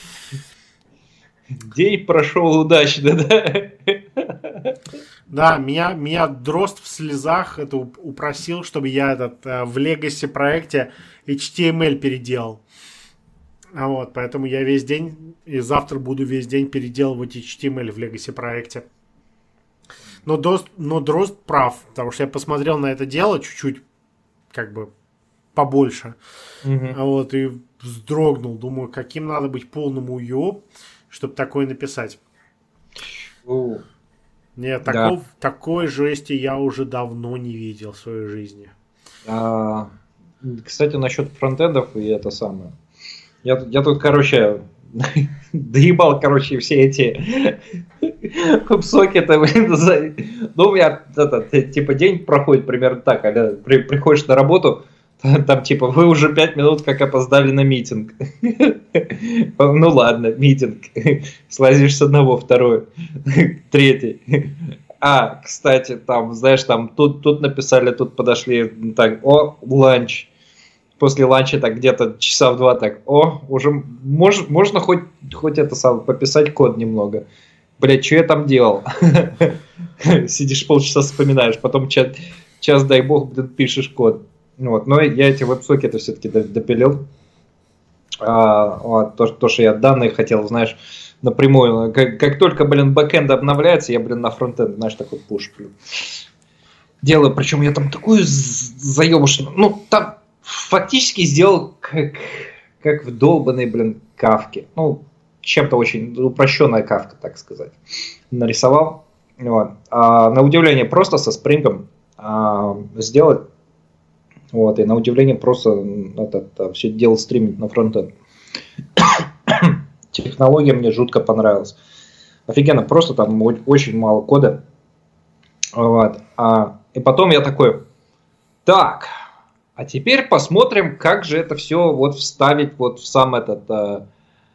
День прошел удачно, да? Да, меня, меня Дрозд в слезах это упросил, чтобы я этот в Legacy проекте эйч ти эм эль переделал. А вот, поэтому я весь день и завтра буду весь день переделывать эйч ти эм эль в Legacy проекте. Но Дрозд, но Дрозд прав, потому что я посмотрел на это дело чуть-чуть, как бы побольше. Мгм. Вот, и вздрогнул. Думаю, каким надо быть полным уёб, чтобы такое написать. У, Нет, Да. таков, такой жести я уже давно не видел в своей жизни. А, Кстати, насчет фронтендов и это самое. Я, тут- я тут, короче, доебал, короче, все эти сокеты. блин, за- Ну, у меня этот, э, типа день проходит примерно так. аля, при- приходишь на работу, там, там, типа, вы уже пять минут как опоздали на митинг. Ну ладно, митинг. Слазишь с одного, второй, третий. А, кстати, там, знаешь, там тут, тут написали, тут подошли, так, о, ланч. После ланча так где-то часа в два так, о, уже мож, можно хоть, хоть это самое, пописать код немного. Блять, что я там делал? Сидишь полчаса вспоминаешь, потом час, час дай бог, блин, пишешь код. Вот. Но я эти веб-сокеты все-таки допилил. А, вот, то, то, что я данные хотел, знаешь, напрямую. Как, как только, блин, бэкэнд обновляется, я, блин, на фронтенд, знаешь, такой пуш, блин. Делаю, причем я там такую заебушную, ну, там фактически сделал как, как в долбанной, блин, кавке. Ну, чем-то очень упрощенная кавка, так сказать. Нарисовал. Вот. А, на удивление, просто со спрингом а, сделать. Вот, и на удивление просто это, все дело стримить на фронтенд. Технология мне жутко понравилась. Офигенно, просто там очень мало кода. Вот. А, и потом я такой, так, а теперь посмотрим, как же это все вот вставить вот в сам этот... А...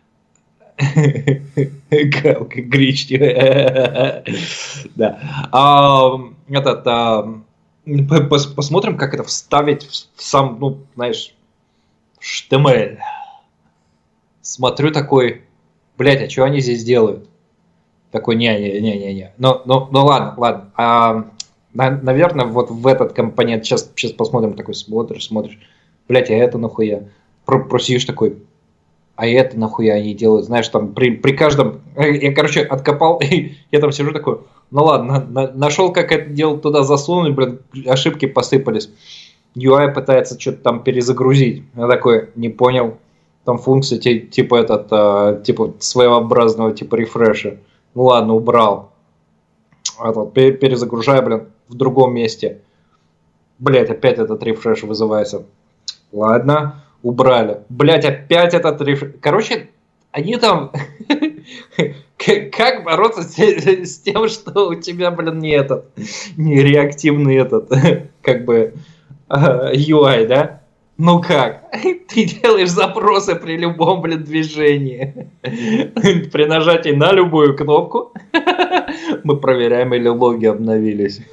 Галка Грич. Да. А, этот... А... Посмотрим, как это вставить в сам, ну, знаешь, эйч ти эм эль. Смотрю такой, блять, а что они здесь делают? Такой, не-не-не-не-не. Ну, ну, ну ладно, ладно. А, на, наверное, вот в этот компонент, сейчас, сейчас посмотрим, такой смотришь, смотришь. Блять, а это нахуя? Про, просишь такой, а это нахуя они делают? Знаешь, там при, при каждом... Я, короче, откопал, и я там сижу такой, ну ладно, на, нашел, как это дело туда засунуть, блин, ошибки посыпались. ю ай пытается что-то там перезагрузить. Я такой, не понял. Там функция типа этот, а, типа своеобразного типа рефреша. Ну ладно, убрал. Этот, перезагружаю, блин, в другом месте. Блять, опять этот рефреш вызывается. Ладно, убрали. Блять, опять этот рефреш. Короче, они там... Как бороться с тем, что у тебя, блин, не этот, не реактивный этот, как бы, ю ай, да? Ну как? Ты делаешь запросы при любом, блин, движении. При нажатии на любую кнопку мы проверяем, или логи обновились.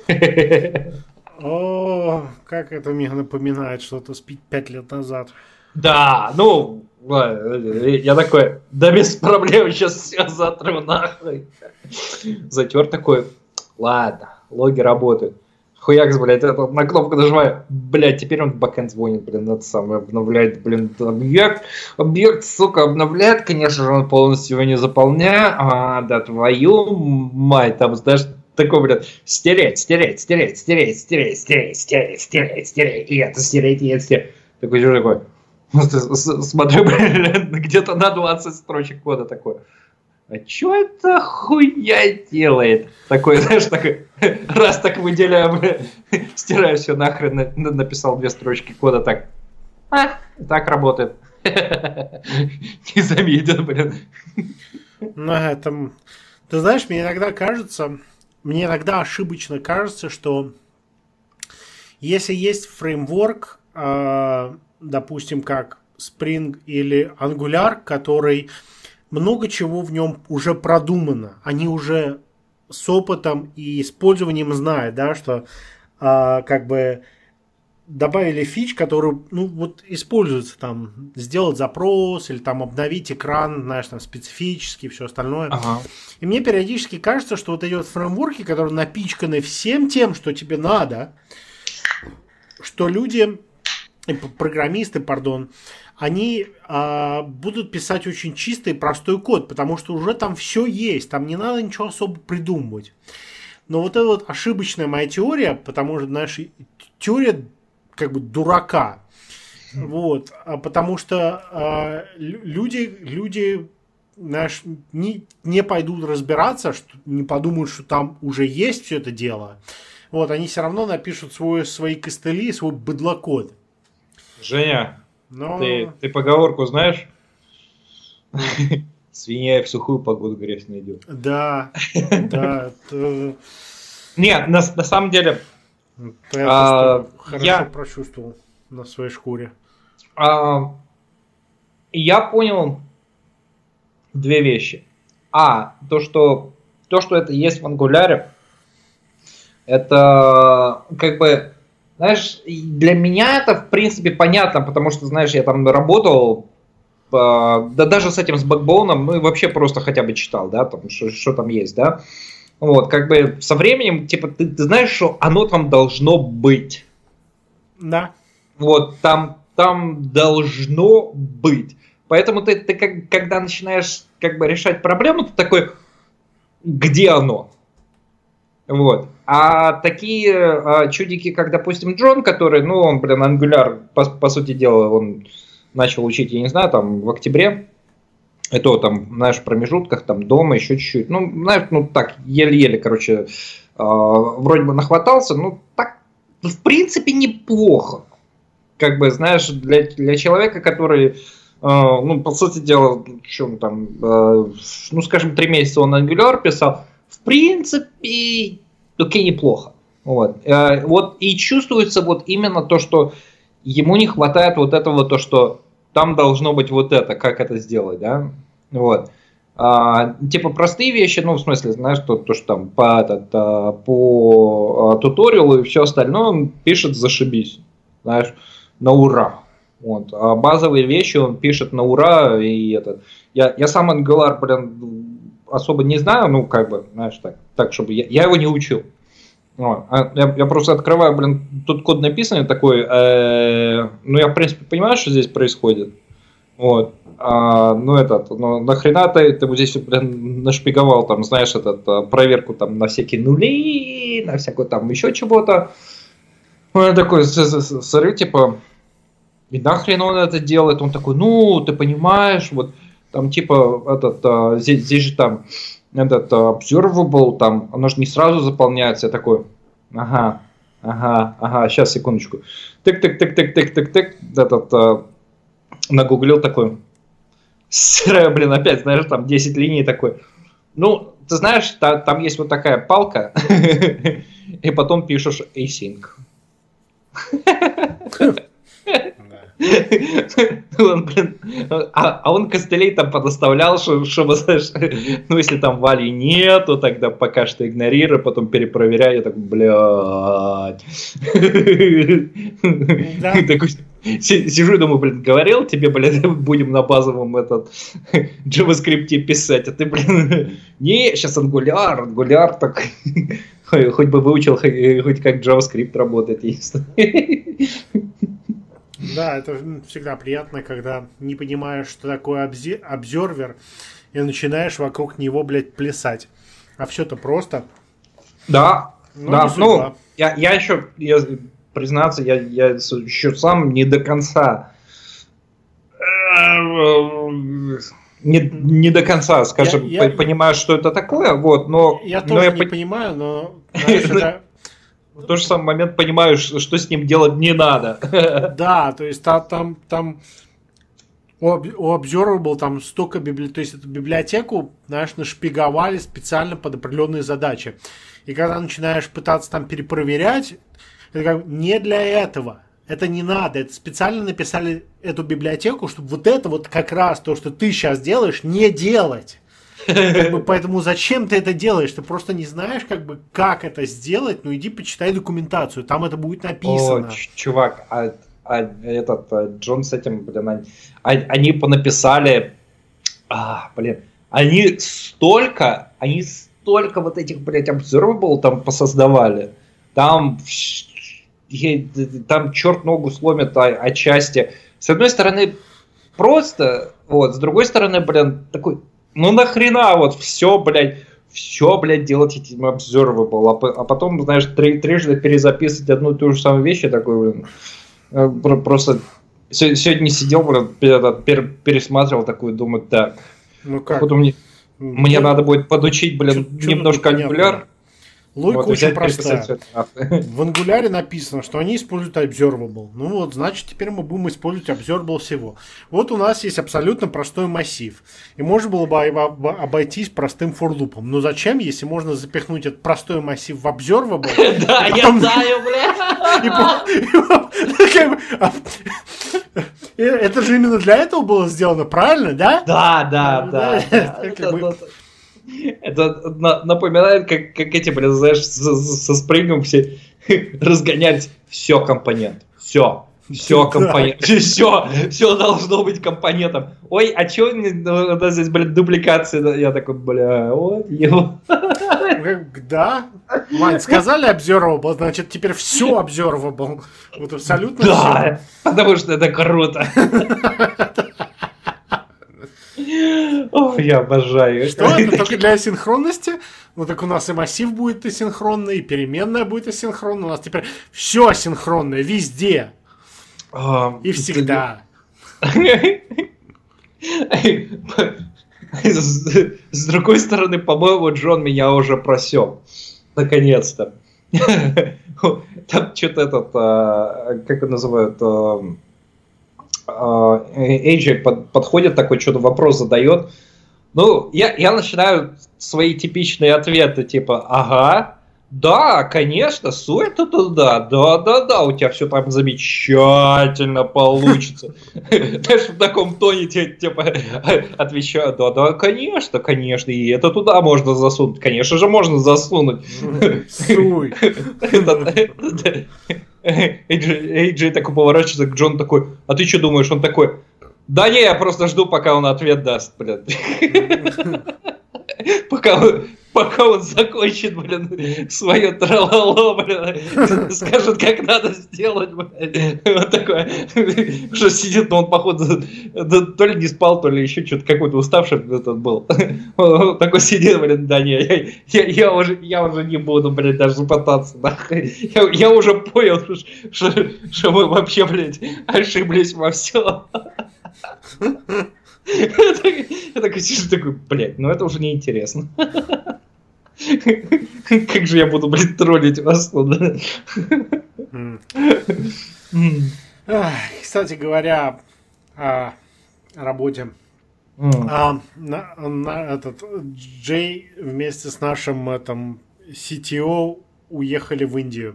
О, как это мне напоминает что-то с пять лет назад. Да, ну, я такой, да без проблем, сейчас все затру нахуй. Затер такой, ладно, логи работают. Хуякс, блядь, это, на кнопку нажимаю, блядь, теперь он бэкэнд звонит, блин, это самое, обновляет, блин, объект, объект, сука, обновляет, конечно же, он полностью его не заполняет, а, да твою мать, там, знаешь, такой, блядь, стереть, стереть, стереть, стереть, стереть, стереть, стереть, стереть, стереть, и это стереть, и это стереть. Такой, что такой? Смотрю, блин, где-то на двадцать строчек кода такой. А чё это хуя делает? Такой, знаешь, такой, раз так выделяю, блин, стираю все нахрен, написал две строчки кода, так, а, так работает. Не заметен, блин. На этом... Ты знаешь, мне иногда кажется, мне иногда ошибочно кажется, что если есть фреймворк, э, допустим, как Spring или Angular, который много чего в нем уже продумано, они уже с опытом и использованием знают, да, что э, как бы добавили фич, который, ну, вот используется там, сделать запрос или там обновить экран, знаешь, там специфически, все остальное. Ага. И мне периодически кажется, что вот эти вот фреймворки, которые напичканы всем тем, что тебе надо, что люди, программисты, пардон, они а, будут писать очень чистый, простой код, потому что уже там все есть, там не надо ничего особо придумывать. Но вот эта вот ошибочная моя теория, потому что, знаешь, теория как бы дурака. Вот, а потому что а, люди, люди, знаешь, не, не пойдут разбираться, что, не подумают, что там уже есть все это дело. Вот, они все равно напишут свой, свои костыли, свой быдлокод. Женя, Но... ты, ты поговорку знаешь? Свинья в сухую погоду грязь найдет. Да, да. Не, на самом деле... Я хорошо прочувствовал на своей шкуре. Я понял две вещи. А, то, что то, что это есть в Angular, это как бы, знаешь, для меня это в принципе понятно, потому что, знаешь, я там работал, да даже с этим, с Backbone, ну и вообще просто хотя бы читал, да, там, что, что там есть, да. Вот, как бы со временем, типа, ты, ты знаешь, что оно там должно быть. Да. Вот, там, там должно быть. Поэтому ты, ты как, когда начинаешь как бы решать проблему, ты такой, где оно? Вот. А такие а, чудики, как, допустим, Джон, который, ну, он, блин, Angular, по, по сути дела, он начал учить, я не знаю, там, в октябре. Это там, знаешь, в промежутках, там, дома, еще чуть-чуть. Ну, знаешь, ну, так, еле-еле, короче, э, вроде бы нахватался. Ну, так, в принципе, неплохо. Как бы, знаешь, для, для человека, который, э, ну, по сути дела, что он там, э, ну, скажем, три месяца он Angular писал, в принципе, окей, неплохо. Вот. Э, вот, и чувствуется вот именно то, что ему не хватает вот этого, то, что там должно быть вот это, как это сделать, да, вот. А, типа простые вещи, ну, в смысле, знаешь, то, то что там по, этот, а, по а, туториалу и все остальное он пишет зашибись, знаешь, на ура. Вот. А базовые вещи он пишет на ура, и этот, я, я сам Angular, блин, особо не знаю, ну, как бы, знаешь, так, так чтобы, я, я его не учил. Вот. Я, я просто открываю, блин, тут код написанный такой, э, ну, я, в принципе, понимаю, что здесь происходит, вот, а, ну, этот, ну, нахрена ты, ты вот здесь, блин, нашпиговал, там, знаешь, этот, проверку, там, на всякие нули, на всякую, там, еще чего-то, ну, я такой, смотрю, типа, и нахрен он это делает, он такой, ну, ты понимаешь, вот, там, типа, этот, здесь, здесь же, там, этот observable, там, оно же не сразу заполняется. Я такой, ага, ага, ага, сейчас, секундочку. Тык-тык-тык-тык-тык-тык-тык. Этот, а, нагуглил такой. Блин, опять, знаешь, там десять линий такой. Ну, ты знаешь, та, там есть вот такая палка, и потом пишешь async. Он, блин, а, а он костылей там подоставлял, чтобы, знаешь, ну, если там вали нету, тогда пока что игнорируй, потом перепроверяй, я так, блядь. Да. Такой, сижу и думаю, блин, говорил тебе, блин, будем на базовом этот JavaScript писать, а ты, блин, не, сейчас Angular, Angular, так, хоть бы выучил, хоть как JavaScript работает, если... Да, это всегда приятно, когда не понимаешь, что такое обзервер, и начинаешь вокруг него, блядь, плясать. А все-то просто. Да, да, ну, я, я еще, я, признаться, я, я еще сам не до конца, не, не до конца, скажем, я, я, понимаю, что это такое, вот, но... Я но тоже я не по... понимаю, но, знаешь, это... В тот же самый момент понимаешь, что с ним делать не надо. Да, то есть там, там, там у Observable там столько библиотек, то есть эту библиотеку, знаешь, нашпиговали специально под определенные задачи. И когда начинаешь пытаться там перепроверять, это как не для этого. Это не надо. Это специально написали эту библиотеку, чтобы вот это вот как раз то, что ты сейчас делаешь, не делать. Как бы, поэтому зачем ты это делаешь? Ты просто не знаешь, как бы, как это сделать. Ну иди почитай документацию, там это будет написано. О, чувак, а, а этот а, Джон с этим, блин, они, они понаписали, а, блин, они столько, они столько вот этих, блядь, observable там посоздавали. Там, там черт ногу сломит отчасти. С одной стороны, просто, вот, с другой стороны, блин, такой. Ну нахрена вот все, блядь, все, блядь, делать этим observable, а, а потом, знаешь, три, трижды перезаписывать одну и ту же самую вещь, и такой, блин, просто сегодня сидел, пересматривал такую, думаю, так. Ну как? Мне, ну, мне надо будет подучить, блин, чё, немножко Angular. Логика вот, очень простая. В Angular написано, что они используют observable. Ну вот, значит, теперь мы будем использовать observable всего. Вот у нас есть абсолютно простой массив. И можно было бы обойтись простым for loop. Но зачем, если можно запихнуть этот простой массив в observable? Да, я знаю, бля. Это же именно для этого было сделано, правильно, да? Да, да, да. Это напоминает, как, как эти, блин, знаешь, со, со спрингом все разгонять. Все компонент. Все. Все компонент. Все. Все должно быть компонентом. Ой, а че у нас здесь, блин, дубликация? Я такой, бля, вот его. Да. Вань, сказали observable, значит, теперь все observable. Вот абсолютно все. Да, потому что это круто. О, я обожаю. Что это только для асинхронности? Ну так у нас и массив будет асинхронный, и переменная будет асинхронная. У нас теперь все асинхронное везде. А, и всегда. С другой стороны, по-моему, Джон меня уже просек. Наконец-то. Там что-то этот, как он называют, Эйджей подходит такой, что-то вопрос задает. Ну, я, я начинаю свои типичные ответы, типа, ага, да, конечно, сует туда, да, да, да, у тебя все там замечательно получится. Знаешь, в таком тоне типа отвечаю, да, да, конечно, конечно, и это туда можно засунуть, конечно же можно засунуть. Суй. Эйджей такой поворачивается к Джону такой, а ты что думаешь? Он такой, да не, я просто жду, пока он ответ даст, блин. Пока он, пока он закончит, блин, свое тралало, блин, скажет, как надо сделать, блин. Вот такое. Что сидит, но он, походу, то ли не спал, то ли еще что-то какой-то уставший этот был. Он такой сидит, блин, да не, я, я, я, уже, я уже не буду, блин, даже пытаться. Да. Я, я уже понял, что, что мы вообще, блядь, ошиблись во всем. Я такой сижу, такой, блядь, ну это уже неинтересно. Как же я буду, блядь, троллить вас туда. Кстати говоря, о работе. А, на, на, этот, Джей вместе с нашим там, си ти о уехали в Индию.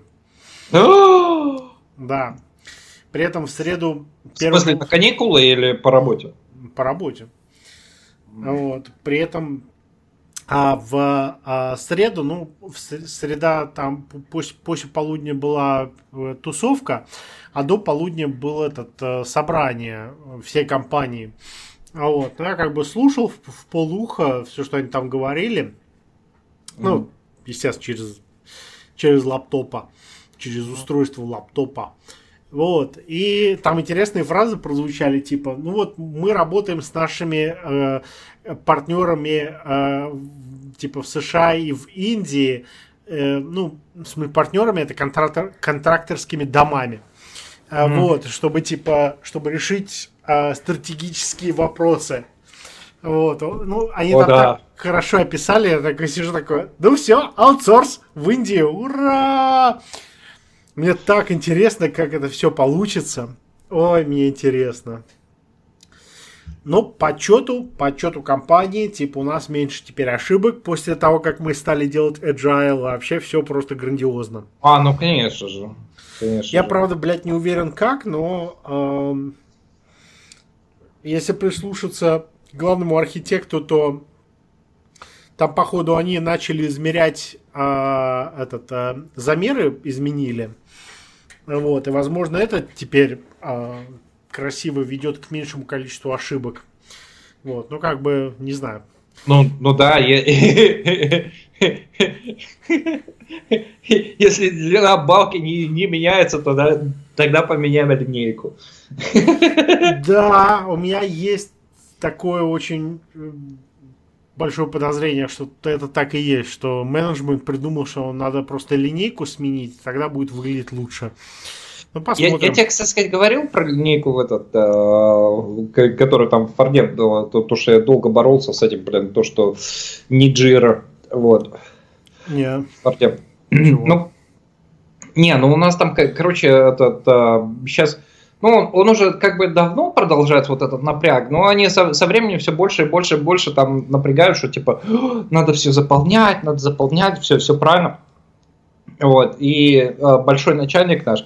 Да. При этом в среду... В смысле, на каникулы или по работе? По работе. Вот. При этом а в а, среду, ну, в среда там после, после полудня была тусовка, а до полудня было это собрание всей компании. Вот. Я как бы слушал в, в полуха все, что они там говорили. Ну, mm. естественно, через, через лаптопа, через устройство лаптопа. Вот, и там интересные фразы прозвучали, типа, ну вот мы работаем с нашими э, партнерами, э, типа в США и в Индии, э, ну, с моими партнерами, это контрактор, контракторскими домами, э, mm-hmm. вот, чтобы, типа, чтобы решить э, стратегические вопросы. Вот, ну, они О, там да. так хорошо описали, я такой сижу такой, ну все, аутсорс в Индию, ура! Мне так интересно, как это все получится. Ой, мне интересно. Но по отчету, по отчету компании, типа у нас меньше теперь ошибок после того, как мы стали делать agile. Вообще все просто грандиозно. А, ну конечно же. Конечно Я, же. правда, блядь, не уверен как, но эм, если прислушаться к главному архитекту, то там, походу, они начали измерять э, этот, э, замеры, изменили. Вот, и, возможно, это теперь э, красиво ведет к меньшему количеству ошибок. Вот, ну, как бы, не знаю. Ну, ну да, я... если длина балки не, не меняется, то да, тогда поменяем линейку. Да, у меня есть такое очень большое подозрение, что это так и есть, что менеджмент придумал, что надо просто линейку сменить, тогда будет выглядеть лучше. Ну, посмотрим. Я, я тебе, кстати сказать, говорил про линейку в этот, э, который там в Форде, то, то, что я долго боролся с этим, блин, то, что не Джира, вот. Не. В Форде. Ну, не, ну у нас там, короче, этот, сейчас, ну, он, он уже как бы давно продолжается вот этот напряг, но они со, со временем все больше и больше и больше там напрягают, что типа, надо все заполнять, надо заполнять, все, все правильно. Вот, и э, большой начальник наш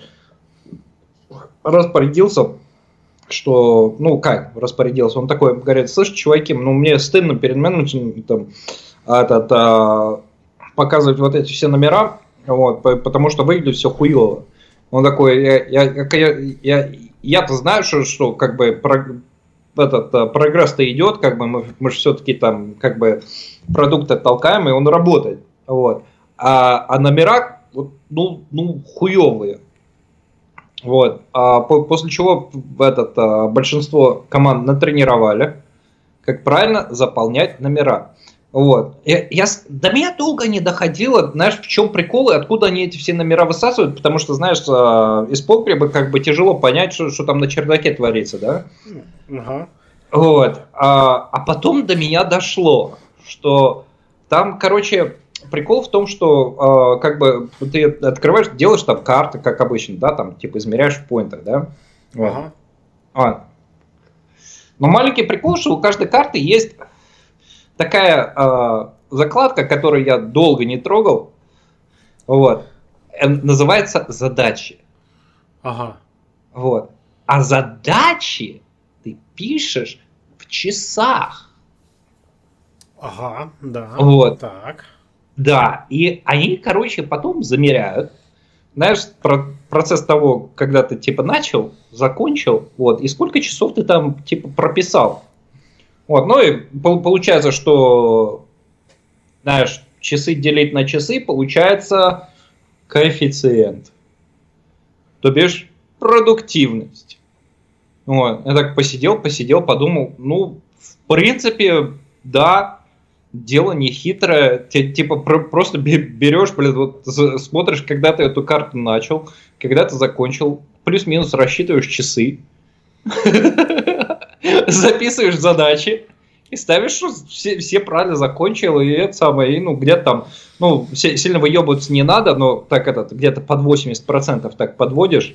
распорядился, что, ну как распорядился, он такой говорит, слышь, чуваки, ну мне стыдно перед менеджментом этот, а, показывать вот эти все номера, вот, потому что выглядит все хуёво. Он такой, я, я, я, я, я-то знаю, что, что как бы про, этот а, прогресс-то идет, как бы мы, мы же все-таки там как бы продукты толкаем, и он работает, вот, а, а номера, вот, ну, ну хуёвые. Вот. А после чего этот, а, большинство команд натренировали, как правильно заполнять номера. Вот. Я, я, до меня долго не доходило, знаешь, в чем прикол и откуда они эти все номера высасывают, потому что, знаешь, из погреба как бы тяжело понять, что, что там на чердаке творится, да? Ага. Вот. А, а потом до меня дошло, что там, короче... Прикол в том, что э, как бы ты открываешь, делаешь там карты, как обычно, да, там типа измеряешь в поинтах, да. Ага. А. Но маленький прикол, что у каждой карты есть такая э, закладка, которую я долго не трогал, вот, называется задачи. Ага. Вот. А задачи ты пишешь в часах. Ага, да. Вот. Так. Да, и они, короче, потом замеряют. Знаешь, про- процесс того, когда ты, типа, начал, закончил, вот, и сколько часов ты там, типа, прописал. Вот, ну и по- получается, что, знаешь, часы делить на часы, получается коэффициент. То бишь, продуктивность. Вот, я так посидел, посидел, подумал, ну, в принципе, да, дело не хитрое, ты, типа про, просто берешь, блин, вот смотришь, когда ты эту карту начал, когда ты закончил, плюс-минус рассчитываешь часы, записываешь задачи и ставишь, что все, все правильно закончил, и это самое, и, ну, где-то там, ну, сильно выебываться не надо, но так это, где-то под восемьдесят процентов так подводишь,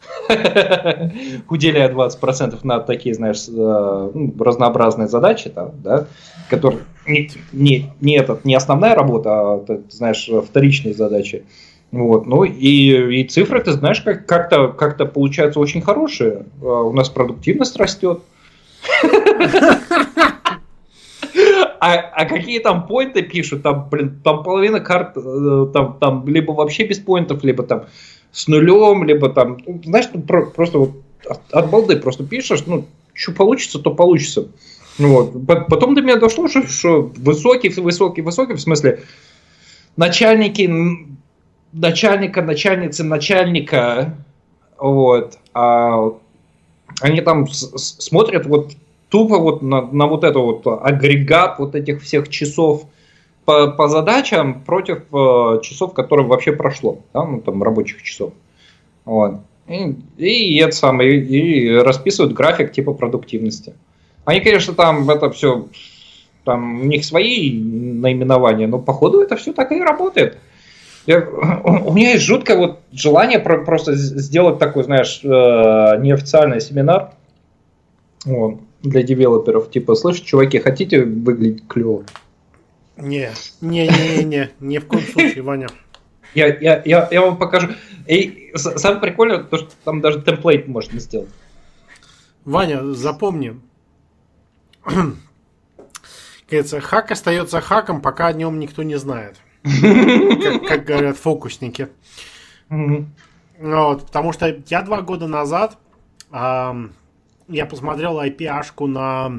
уделяя двадцать процентов на такие, знаешь, ну, разнообразные задачи, там, да, которые не, не, не, этот, не основная работа, а, ты знаешь, вторичные задачи. Вот, ну и, и цифры, ты знаешь, как, как-то, как-то получаются очень хорошие. У нас продуктивность растет. А, а какие там поинты пишут? Там, блин, там половина карт, там, там либо вообще без поинтов, либо там с нулем, либо там, ну, знаешь, ну, про, просто вот от, от балды просто пишешь, ну, что получится, то получится. Вот. Потом до меня дошло, что, что высокий, высокий, высокий, в смысле, начальники, начальника, начальницы, начальника, вот, а они там с- смотрят вот тупо вот на, на вот это вот агрегат вот этих всех часов по, по задачам против э, часов, которые вообще прошло, да, ну там рабочих часов. Вот. И, и это самое, и, и расписывают график типа продуктивности. Они, конечно, там это все, там у них свои наименования, но походу это все так и работает. Я, у, у меня есть жуткое вот желание про, просто сделать такой, знаешь, э, неофициальный семинар. Вот. Для девелоперов, типа, слышь, чуваки, хотите выглядеть клево? Не, не, не, не, ни в коем случае, Ваня. Я, я, я, я вам покажу. И самое прикольное, то, что там даже темплейт можно сделать. Ваня, запомни. Кажется, хак остается хаком, пока о нем никто не знает. Как, как говорят фокусники. Вот, потому что я два года назад эм, я посмотрел ай пи-ашку на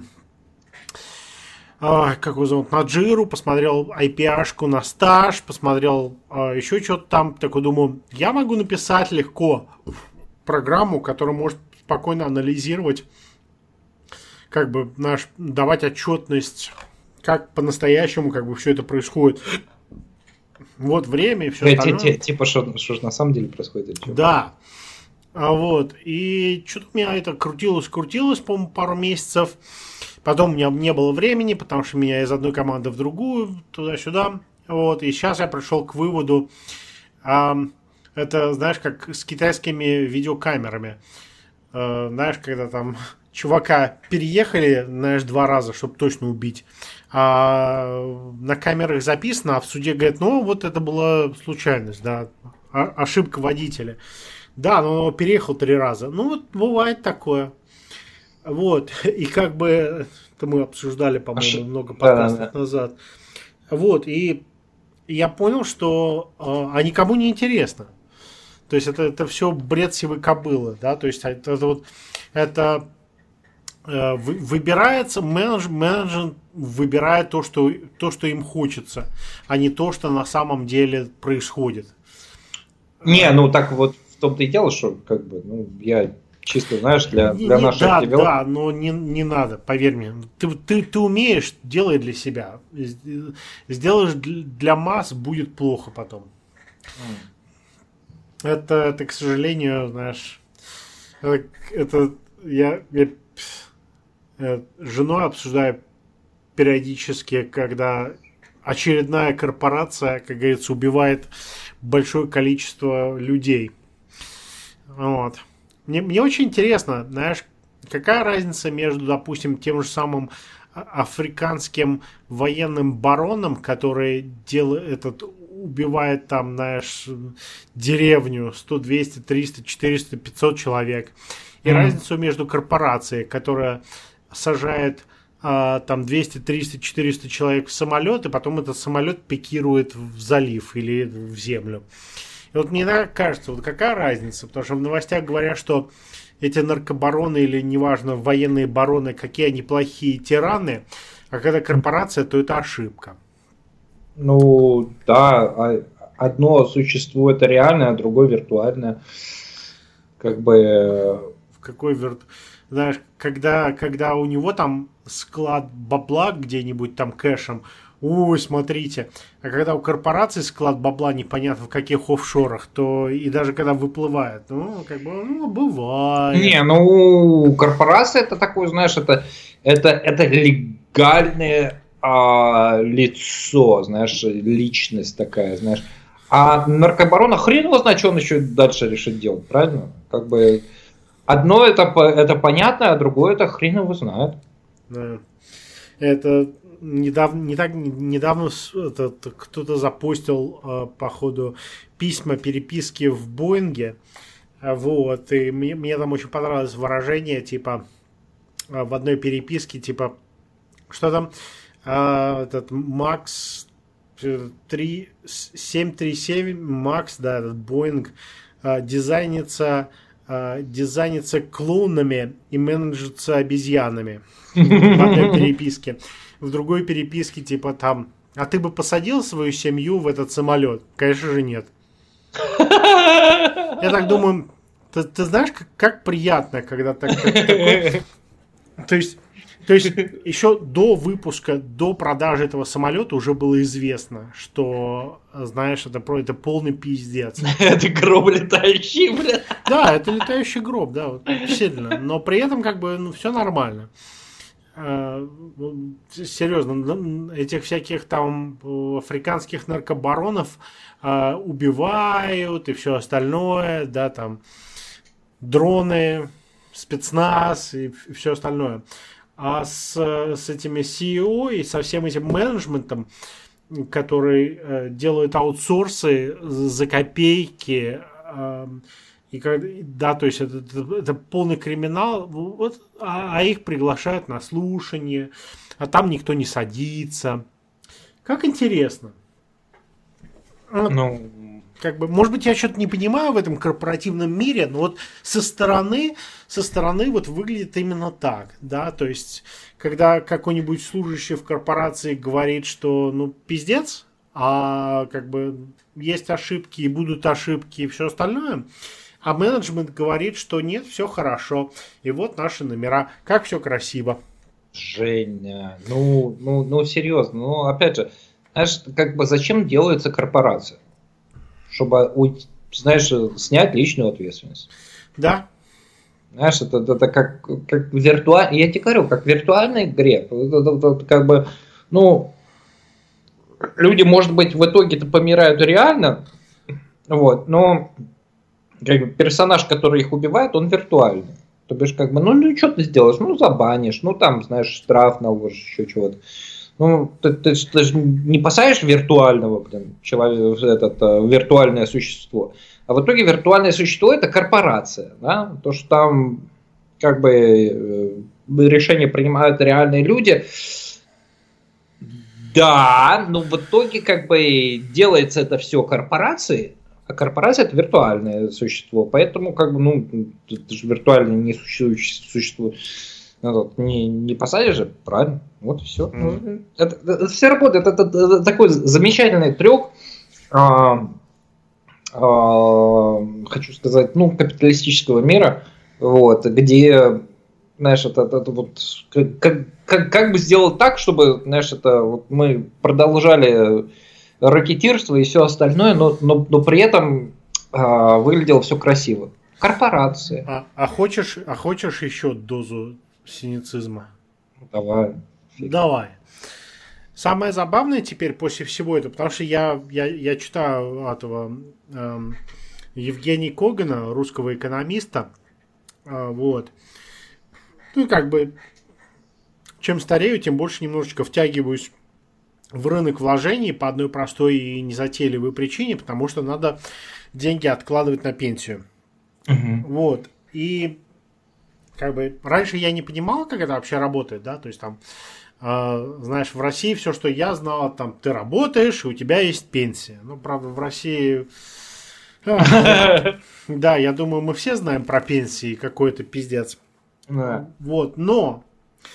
э, как его зовут, на Джиру, посмотрел ай пи-ашку на Стаж, посмотрел э, еще что-то там. Такой думаю, я могу написать легко программу, которая может спокойно анализировать, как бы, наш, давать отчетность, как по-настоящему как бы все это происходит. Вот время и все остальное. Типа, что же на самом деле происходит? Да. А вот, и что-то у меня это крутилось-крутилось, по-моему, пару месяцев. Потом у меня не было времени, потому что меня из одной команды в другую, туда-сюда. Вот, и сейчас я пришел к выводу, а, это, знаешь, как с китайскими видеокамерами. А, знаешь, когда там чувака переехали, знаешь, два раза, чтобы точно убить. А на камерах записано, а в суде говорят, ну, вот это была случайность, да, ошибка водителя. Да, но он переехал три раза. Ну, вот бывает такое. Вот. И как бы это мы обсуждали, по-моему, Ошиб... много подкастов да, да. назад. Вот. И я понял, что э, а никому не интересно. То есть это, это все бред сивой кобылы. Да? То есть это, это вот это э, вы, выбирается, менедж, менеджер выбирает то что, то, что им хочется, а не то, что на самом деле происходит. Не, ну так вот. В том-то и дело, что как бы, ну, я чисто, знаешь, для, для не, наших да, девелоперов... Да, но не, не надо, поверь мне. Ты, ты, ты умеешь, делай для себя. Сделаешь для масс, будет плохо потом. Mm. Это, это, к сожалению, знаешь, это, это я, я с женой обсуждаю периодически, когда очередная корпорация, как говорится, убивает большое количество людей. Вот. Мне, мне очень интересно, знаешь, какая разница между, допустим, тем же самым африканским военным бароном, который делает этот, убивает там, знаешь, деревню сто, двести, триста, четыреста, пятьсот человек, и mm-hmm. разницу между корпорацией, которая сажает а, там двести, триста, четыреста человек в самолет, и потом этот самолет пикирует в залив или в землю. И вот мне так кажется, вот какая разница, потому что в новостях говорят, что эти наркобароны или, неважно, военные бароны, какие они плохие тираны, а когда корпорация, то это ошибка. Ну, да, одно существо это реальное, а другое виртуальное. Как бы... В какой вирт... Знаешь, когда, когда у него там склад бабла где-нибудь там кэшем, ой, смотрите. А когда у корпорации склад бабла непонятно в каких офшорах, то и даже когда выплывает, ну, как бы, ну, бывает. Не, ну, корпорация это такое, знаешь, это, это, это легальное а, лицо, знаешь, личность такая, знаешь. А наркобарона хрен его знает, что он еще дальше решит делать, правильно? Как бы одно это, это понятно, а другое это хрен его знает. Да. Это... Недавно, не так, недавно этот, кто-то запостил, э, походу, письма, переписки в Боинге. Вот, и мне, мне там очень понравилось выражение, типа, э, в одной переписке, типа, что там, э, этот Макс три, семь три семь, Макс, да, этот Боинг, э, дизайнится, э, дизайнится клоунами и менеджится обезьянами. В одной переписке. В другой переписке, типа там, а ты бы посадил свою семью в этот самолет? Конечно же нет. Я так думаю, ты, ты знаешь, как, как приятно, когда так, так, такой... То есть, то есть еще до выпуска, до продажи этого самолета уже было известно, что, знаешь, это, это полный пиздец. Это гроб летающий, блядь. Да, это летающий гроб, да, вот, сильно. Но при этом как бы ну, все нормально. Серьезно, этих всяких там африканских наркобаронов э, убивают и все остальное, да, там дроны, спецназ и, и все остальное. А с, с этими си и о и со всем этим менеджментом, который э, делают аутсорсы за копейки, э, И как, да, то есть это, это, это полный криминал, вот, а, а их приглашают на слушание, а там никто не садится. Как интересно. Ну, как бы, может быть, я что-то не понимаю в этом корпоративном мире, но вот со стороны, со стороны вот выглядит именно так, да, то есть, когда какой-нибудь служащий в корпорации говорит, что, ну, пиздец, а как бы есть ошибки и будут ошибки и все остальное. А менеджмент говорит, что нет, все хорошо. И вот наши номера. Как все красиво. Женя, ну, ну, ну серьезно, ну опять же, знаешь, как бы зачем делается корпорация? Чтобы у знаешь, снять личную ответственность. Да. Знаешь, это, это, это как, как виртуально, я тебе говорю, как в виртуальной игре. Это, это, это, как бы, ну, люди, может быть, в итоге-то помирают реально, вот, но как бы, персонаж, который их убивает, он виртуальный. То бишь, как бы, ну, ну что ты сделаешь? Ну, забанишь, ну, там, знаешь, штраф наложишь, еще чего-то. Ну, ты, ты, ты же не посадишь виртуального, блин, человека, этот, виртуальное существо. А в итоге виртуальное существо это корпорация, да, то, что там как бы решения принимают реальные люди, да, но в итоге как бы делается это все корпорацией, а корпорация это виртуальное существо, поэтому как бы, ну, это же виртуально не существующее существо, не, не посадишь же, правильно, вот и все. Mm-hmm. Это, это, это все работает, это, это, это такой замечательный трюк. Хочу сказать, ну, капиталистического мира, вот, где, знаешь, это, это, это вот, как, как, как бы сделать так, чтобы, знаешь, это вот мы продолжали ракетирство и все остальное, но, но, но при этом а, выглядело все красиво. Корпорация. А, а, хочешь, а хочешь еще дозу синицизма? Давай. Давай. Самое забавное теперь после всего этого, потому что я, я, я читаю этого эм, Евгения Когана, русского экономиста, э, вот. Ну и как бы, чем старею, тем больше немножечко втягиваюсь в рынок вложений по одной простой и незатейливой причине, потому что надо деньги откладывать на пенсию. Угу. Вот. И как бы раньше я не понимал, как это вообще работает, да, то есть там знаешь, в России все, что я знал, там ты работаешь, и у тебя есть пенсия. Ну, правда, в России... Да, я думаю, мы все знаем про пенсии, какой-то пиздец. Вот, но...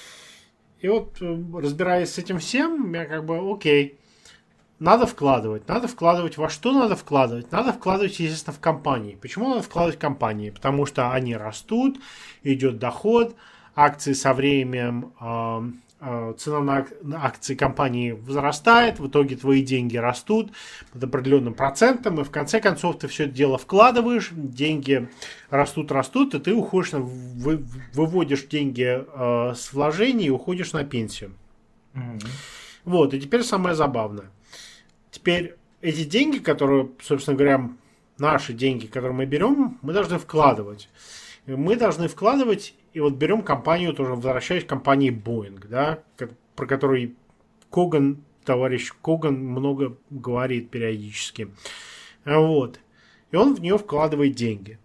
И вот, разбираясь с этим всем, я как бы, окей, надо вкладывать. Надо вкладывать. Во что надо вкладывать? Надо вкладывать, естественно, в компании. Почему надо вкладывать в компании? Потому что они растут, идет доход, акции со временем... цена на акции компании возрастает, в итоге твои деньги растут под определенным процентом, и в конце концов ты все это дело вкладываешь, деньги растут, растут, и ты уходишь, на, вы, выводишь деньги э, с вложений и уходишь на пенсию. Mm-hmm. Вот, и теперь самое забавное. Теперь эти деньги, которые, собственно говоря, наши деньги, которые мы берем, мы должны вкладывать. Мы должны вкладывать. И вот берем компанию, тоже возвращаясь к компании Boeing, да, про которую Коган, товарищ Коган много говорит периодически. Вот. И он в нее вкладывает деньги.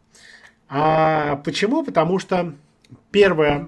А почему? Потому что первое,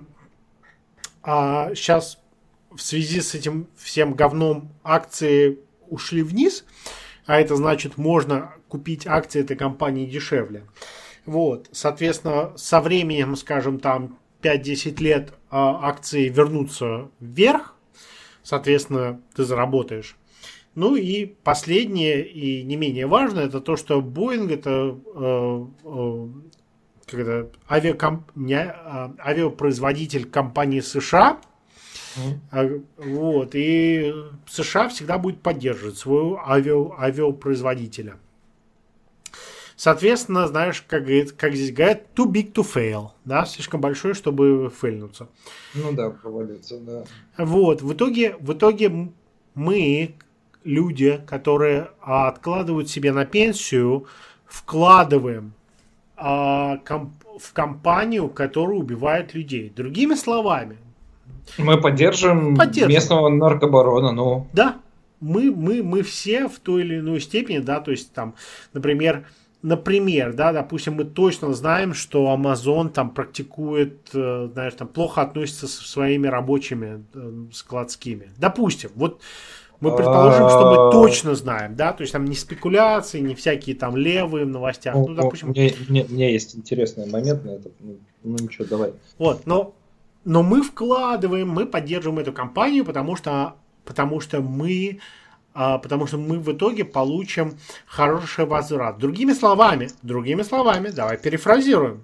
а сейчас в связи с этим всем говном акции ушли вниз, а это значит, можно купить акции этой компании дешевле. Вот. Соответственно, со временем, скажем, там пять-десять лет акции вернутся вверх, соответственно, ты заработаешь. Ну и последнее и не менее важное, это то, что Boeing это, э, э, когда авиакомп... не, а, авиапроизводитель компании США, mm. вот, и США всегда будет поддерживать своего авиа... авиапроизводителя. Соответственно, знаешь, как, как здесь говорят, too big to fail, да, слишком большой, чтобы фейлнуться. Ну да, провалиться, да. Вот, в итоге, в итоге мы, люди, которые откладывают себе на пенсию, вкладываем а, комп, в компанию, которая убивает людей. Другими словами. Мы поддерживаем, поддерживаем. местного наркобарона, ну. Да, мы, мы, мы все в той или иной степени, да, то есть там, например, Например, да, допустим, мы точно знаем, что Amazon там практикует, э, знаешь, там плохо относится со своими рабочими э, складскими. Допустим, вот мы предположим, что мы точно знаем, да, то есть там не спекуляции, не всякие там левые в новостях. Ну, ну допустим. У меня, у меня есть интересный момент на это. Ну, ну ничего, давай. Вот, но, но мы вкладываем, мы поддерживаем эту компанию, потому что, потому что мы... потому что мы в итоге получим хороший возврат. Другими словами, другими словами, давай перефразируем.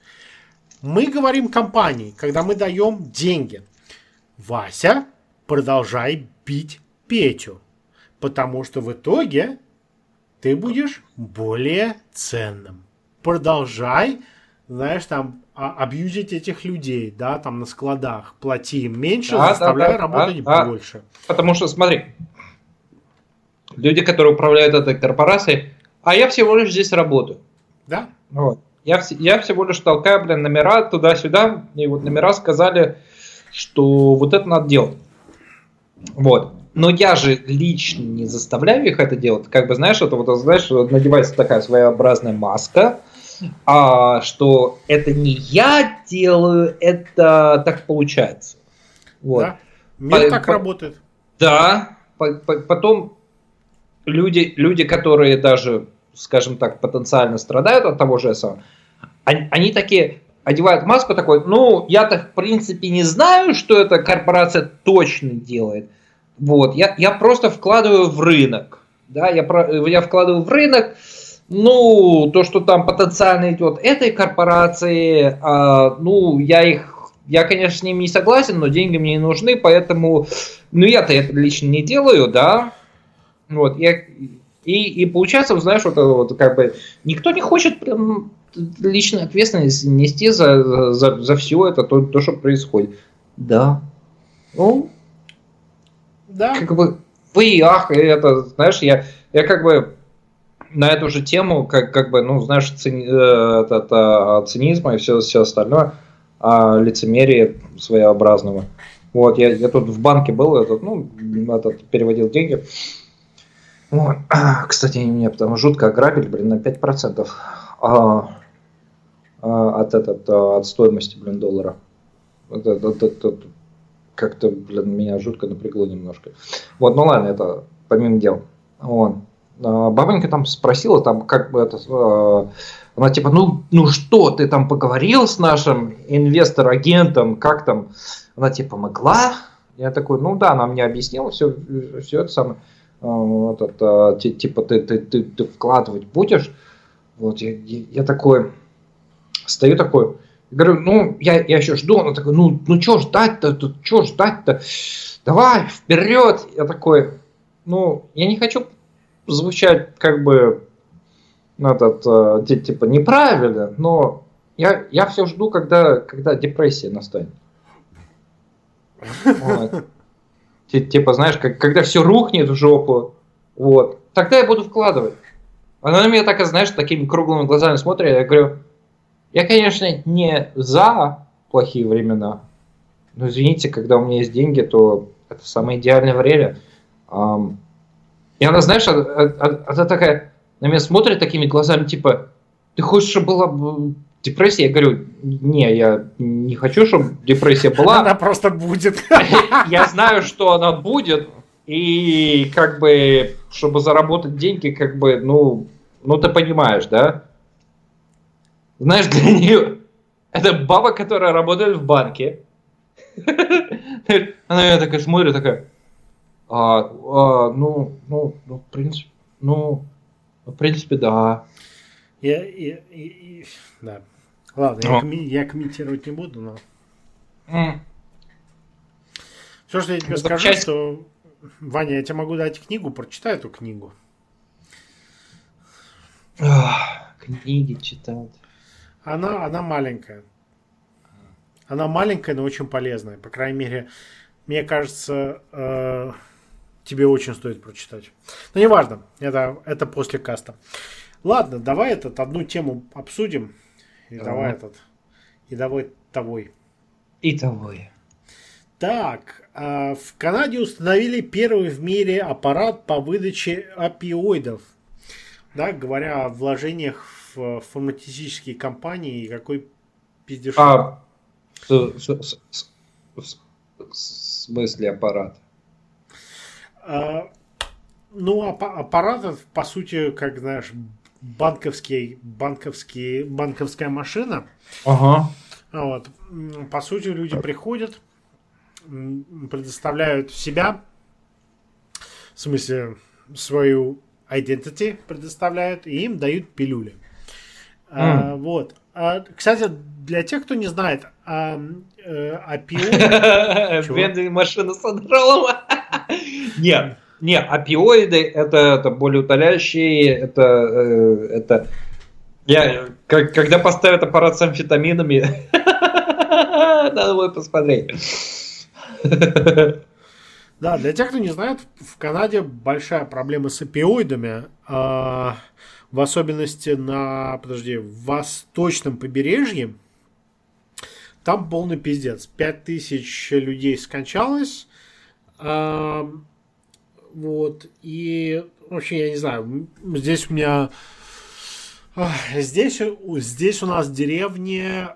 Мы говорим компании, когда мы даем деньги: Вася, продолжай бить Петю, потому что в итоге ты будешь более ценным. Продолжай, знаешь, там, абьюзить этих людей, да, там на складах. Плати им меньше, да, заставляй да, да, работать да, больше. Потому что, смотри, люди, которые управляют этой корпорацией, а я всего лишь здесь работаю. Да. Вот. Я, я всего лишь толкаю, блин, номера туда-сюда, и вот номера сказали, что вот это надо делать. Вот. Но я же лично не заставляю их это делать. Как бы, знаешь, это вот, знаешь, надевается такая своеобразная маска, а, что это не я делаю, это так получается. Вот. Да. Мир по, так по, работает. Да. По, по, потом люди, люди, которые даже, скажем так, потенциально страдают от того же самого, они, они такие одевают маску такой, ну, я-то в принципе не знаю, что эта корпорация точно делает. Вот, я, я просто вкладываю в рынок. Да, я, я вкладываю в рынок, ну, то, что там потенциально идет этой корпорации, а, ну, я их, я, конечно, с ними не согласен, но деньги мне не нужны, поэтому, ну, я-то это лично не делаю, да. Вот, я, и, и получается, знаешь, вот, вот как бы никто не хочет прям личную ответственность нести за, за, за все это, то, то, что происходит. Да. Ну, да. Как бы вы и ах, и это, знаешь, я, я как бы на эту же тему, как, как бы, ну, знаешь, цини, это, это, цинизма и все, все остальное, а, лицемерие своеобразного. Вот, я, я тут в банке был, этот, ну, этот, переводил деньги. Вот. Кстати, они меня потом жутко ограбили, блин, на пять процентов а, а, от, этот, от стоимости, блин, доллара. Это, это, это, как-то, блин, меня жутко напрягло немножко. Вот, ну ладно, это помимо дел. Вот. Бабонька там спросила, там, как бы это, она типа, ну, ну что, ты там поговорил с нашим инвестор-агентом, как там? Она типа могла? Я такой, ну да, она мне объяснила все, все это самое. Вот это, типа, ты, ты, ты, ты вкладывать будешь? Вот, я, я, я такой, стою такой, говорю, ну, я, я еще жду, она такая, ну, ну, что ждать-то, тут, что ждать-то, давай, вперед, я такой, ну, я не хочу звучать, как бы, этот, типа, неправильно, но я, я все жду, когда, когда депрессия настанет. Вот. Типа, знаешь, как, когда все рухнет в жопу, вот, тогда я буду вкладывать. Она на меня так, знаешь, такими круглыми глазами смотрит, я говорю, я, конечно, не за плохие времена, но, извините, когда у меня есть деньги, то это самое идеальное время. И она, знаешь, она такая на меня смотрит такими глазами, типа, ты хочешь, чтобы была депрессия? Я говорю, не, я не хочу, чтобы депрессия была. Она просто будет. Я знаю, что она будет, и как бы, чтобы заработать деньги, как бы, ну, ну ты понимаешь, да? Знаешь, для нее это баба, которая работает в банке. Она меня такая смотрит, такая, а, а, ну, ну, ну, в принципе, ну, в принципе, да. Я, я, я, да. Ладно, я, комми- я комментировать не буду, но... Mm. Все, что я тебе Это скажу, часть... что... Ваня, я тебе могу дать книгу, прочитай эту книгу. Ах, книги читать. Она, она маленькая. Она маленькая, но очень полезная. По крайней мере, мне кажется, э, тебе очень стоит прочитать. Но неважно, это, это после каста. Ладно, давай этот, одну тему обсудим. И ага. давай этот. И давай тобой. И тобой. Так, э, в Канаде установили первый в мире аппарат по выдаче опиоидов. Да, говоря о вложениях в фармацевтические компании и какой пиздеж. А, в, в, в, в смысле аппарат? А, ну, аппарат, по сути, как знаешь, банковский, банковский, банковская машина. Ага. Вот. По сути, люди приходят, предоставляют себя, в смысле, свою identity предоставляют, и им дают пилюли. Mm. А, вот. А, кстати, для тех, кто не знает, а, а, опиоид... Бедная машина содрала. Нет. Не, опиоиды это, это болеутоляющие, это, э, это... Я, как, когда поставят аппарат с амфетаминами, надо будет посмотреть. Да, для тех, кто не знает, в Канаде большая проблема с опиоидами, а, в особенности на, подожди, в восточном побережье. Там полный пиздец. Пять тысяч людей скончалось. А, вот. И, вообще, я не знаю, здесь у меня... Здесь, здесь у нас в деревне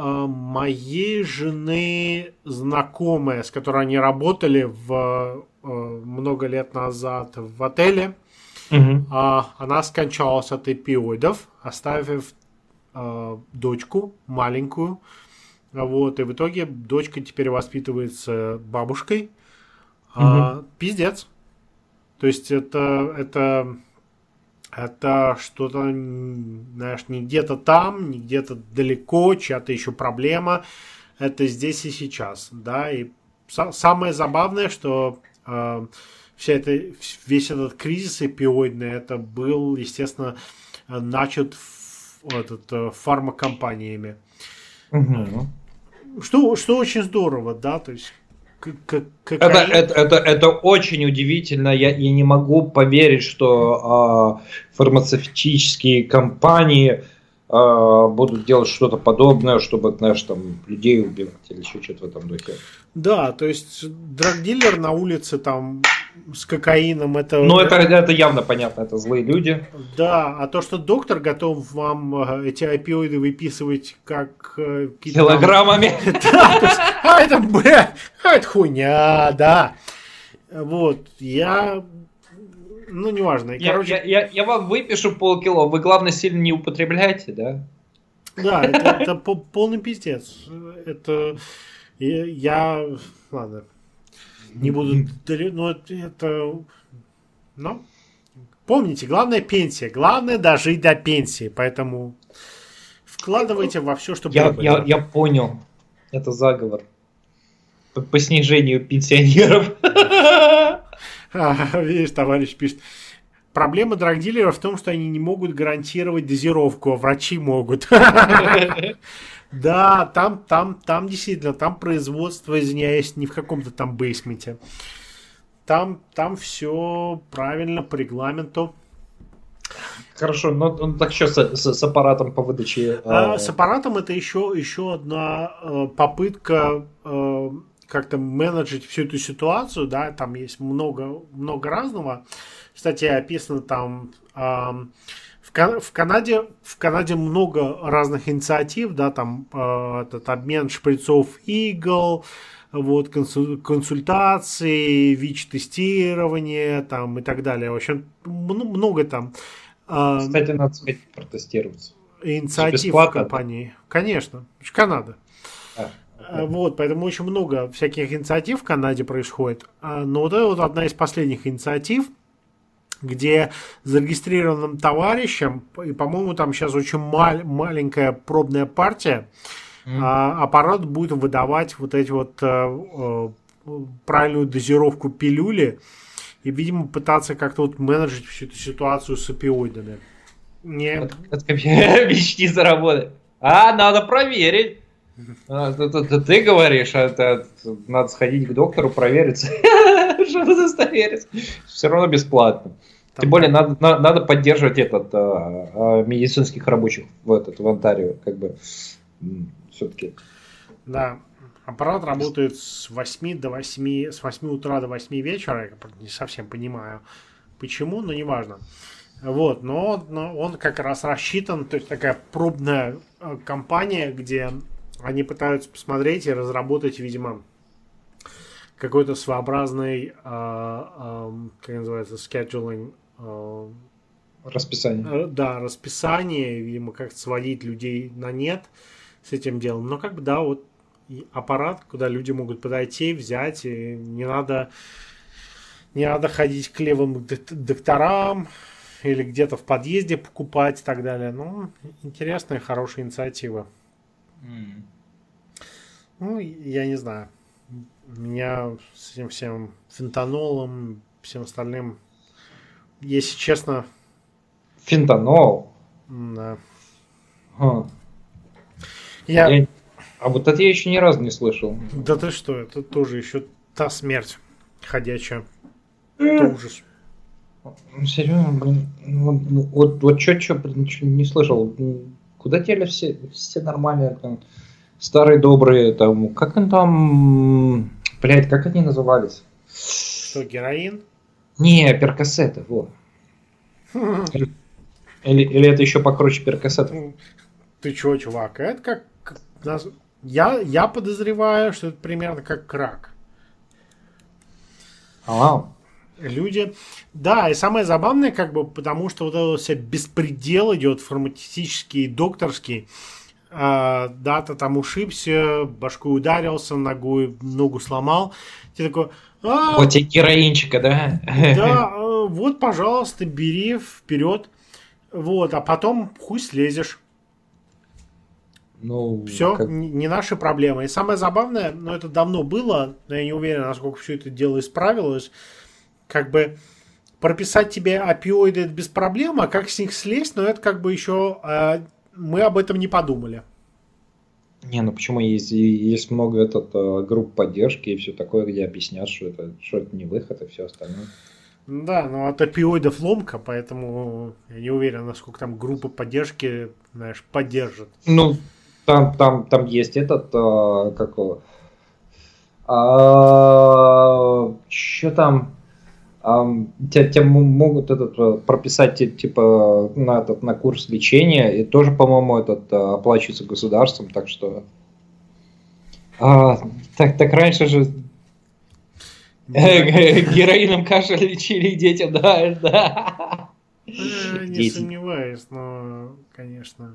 моей жены знакомая, с которой они работали в, много лет назад в отеле. Угу. Она скончалась от опиоидов, оставив дочку маленькую. Вот, и в итоге дочка теперь воспитывается бабушкой. Угу. Пиздец. То есть это, это, это что-то, знаешь, не где-то там, не где-то далеко, чья-то еще проблема. Это здесь и сейчас, да. И самое забавное, что э, вся эта, весь этот кризис опиоидный, это был, естественно, начат в, этот, фармакомпаниями. Угу. Что, что очень здорово, да, то есть... Это, это, это, это очень удивительно. Я, я не могу поверить, что э, фармацевтические компании э, будут делать что-то подобное, чтобы, знаешь, там, людей убивать или еще что-то в этом духе. Да, то есть драгдилер на улице там с кокаином это... Ну, это, это явно понятно, это злые люди. Да, а то, что доктор готов вам эти опиоиды выписывать как... Килограммами. Да, то есть, а это, бля, а это хуйня, да. Вот, я... Ну, неважно. Я, Короче... я, я, я вам выпишу полкило, вы, главное, сильно не употребляете, да? Да, это, это полный пиздец. Это... Я... Ладно. Не буду... Ну, это... Ну... Помните, главное пенсия. Главное дожить до пенсии. Поэтому вкладывайте во все, что я, я, я понял. Это заговор. По, по снижению пенсионеров. А, видишь, товарищ пишет. Проблема драгдилеров в том, что они не могут гарантировать дозировку, а врачи могут. Да, там, там, там действительно, там производство, извиняюсь, не в каком-то там бейсменте. Там, там все правильно по регламенту. Хорошо, но ну, так что с, с, с аппаратом по выдаче? А, с аппаратом это еще, еще одна э, попытка э, как-то менеджить всю эту ситуацию, да, там есть много, много разного. Кстати, описано там э, в, Кан- в Канаде, в Канаде много разных инициатив, да, там э, этот обмен шприцов Eagle, вот, консультации, ВИЧ-тестирование там и так далее. В общем, много там. Кстати, надо сказать, протестироваться. Инициатив в компании. Конечно, это Канада. А, okay. Вот, поэтому очень много всяких инициатив в Канаде происходит. Но вот это вот одна из последних инициатив, где зарегистрированным товарищем, и, по-моему, там сейчас очень мал- маленькая пробная партия, Mm. А, аппарат будет выдавать вот эти вот а, а, правильную дозировку пилюли и, видимо, пытаться как-то вот менеджить всю эту ситуацию с опиоидами. Не... Мечти заработать. А, надо проверить. А, ты, ты, ты говоришь, это, надо сходить к доктору, провериться. Чтобы удостовериться. Все равно бесплатно. Там Тем более, надо, надо поддерживать этот, а, а, медицинских рабочих в, этот, в Онтарио. Как бы... Все-таки. Да, аппарат работает с восьми до восьми, с восьми утра до восьми вечера. Я не совсем понимаю, почему, но неважно. Вот, но, но он как раз рассчитан, то есть такая пробная э, компания, где они пытаются посмотреть и разработать, видимо, какой-то своеобразный, э, э, как называется, scheduling. Э, расписание. Э, да, расписание, видимо, как сводить людей на нет с этим делом. Но как бы, да, вот аппарат, куда люди могут подойти, взять, и не надо, не надо ходить к левым докторам или где-то в подъезде покупать и так далее. Ну, интересная, хорошая инициатива. Mm. Ну, я не знаю. Меня с этим всем фентанолом, всем остальным, если честно... Фентанол? Да. А. Я... Я... А вот это я еще ни разу не слышал. Да ты что, это тоже еще та смерть ходячая. Это ужас. Серьезно, блин, вот, вот, вот что-что, блин, ничего не слышал. Куда дели все, все нормальные, там, старые добрые, там, как он там, блядь, как они назывались? Что, героин? Не, перкассеты, вот. Или, или это еще покруче перкассетов? Ты чё, чувак, это как... как я, я подозреваю, что это примерно как крак. А, Люди... Да, и самое забавное, как бы, потому что вот этот вся беспредел идет, фармацевтический, докторский. А, да, ты там ушибся, башкой ударился, ногой, ногу сломал. Ты такой... А, вот тебе героинчика, да? Да, вот, пожалуйста, бери вперед. Вот, а потом хуй слезешь. Ну, все, как... не, не наши проблемы. И самое забавное, ну это давно было, но я не уверен, насколько все это дело исправилось. Как бы прописать тебе опиоиды это без проблем, а как с них слезть, но это как бы еще э, мы об этом не подумали. Не, ну почему есть, есть много этот, групп поддержки и все такое, где объяснят, что это, что это не выход и все остальное. Да, но от опиоидов ломка, поэтому я не уверен, насколько там группа поддержки, знаешь, поддержит. Ну, там, там, там есть этот, а, как его, а, что там, а, тебя, тебя могут этот, прописать типа на, этот, на курс лечения, и тоже, по-моему, этот оплачивается государством, так что, а, так, так раньше же героином кашель лечили детям, да, да. Не сомневаюсь, но, конечно.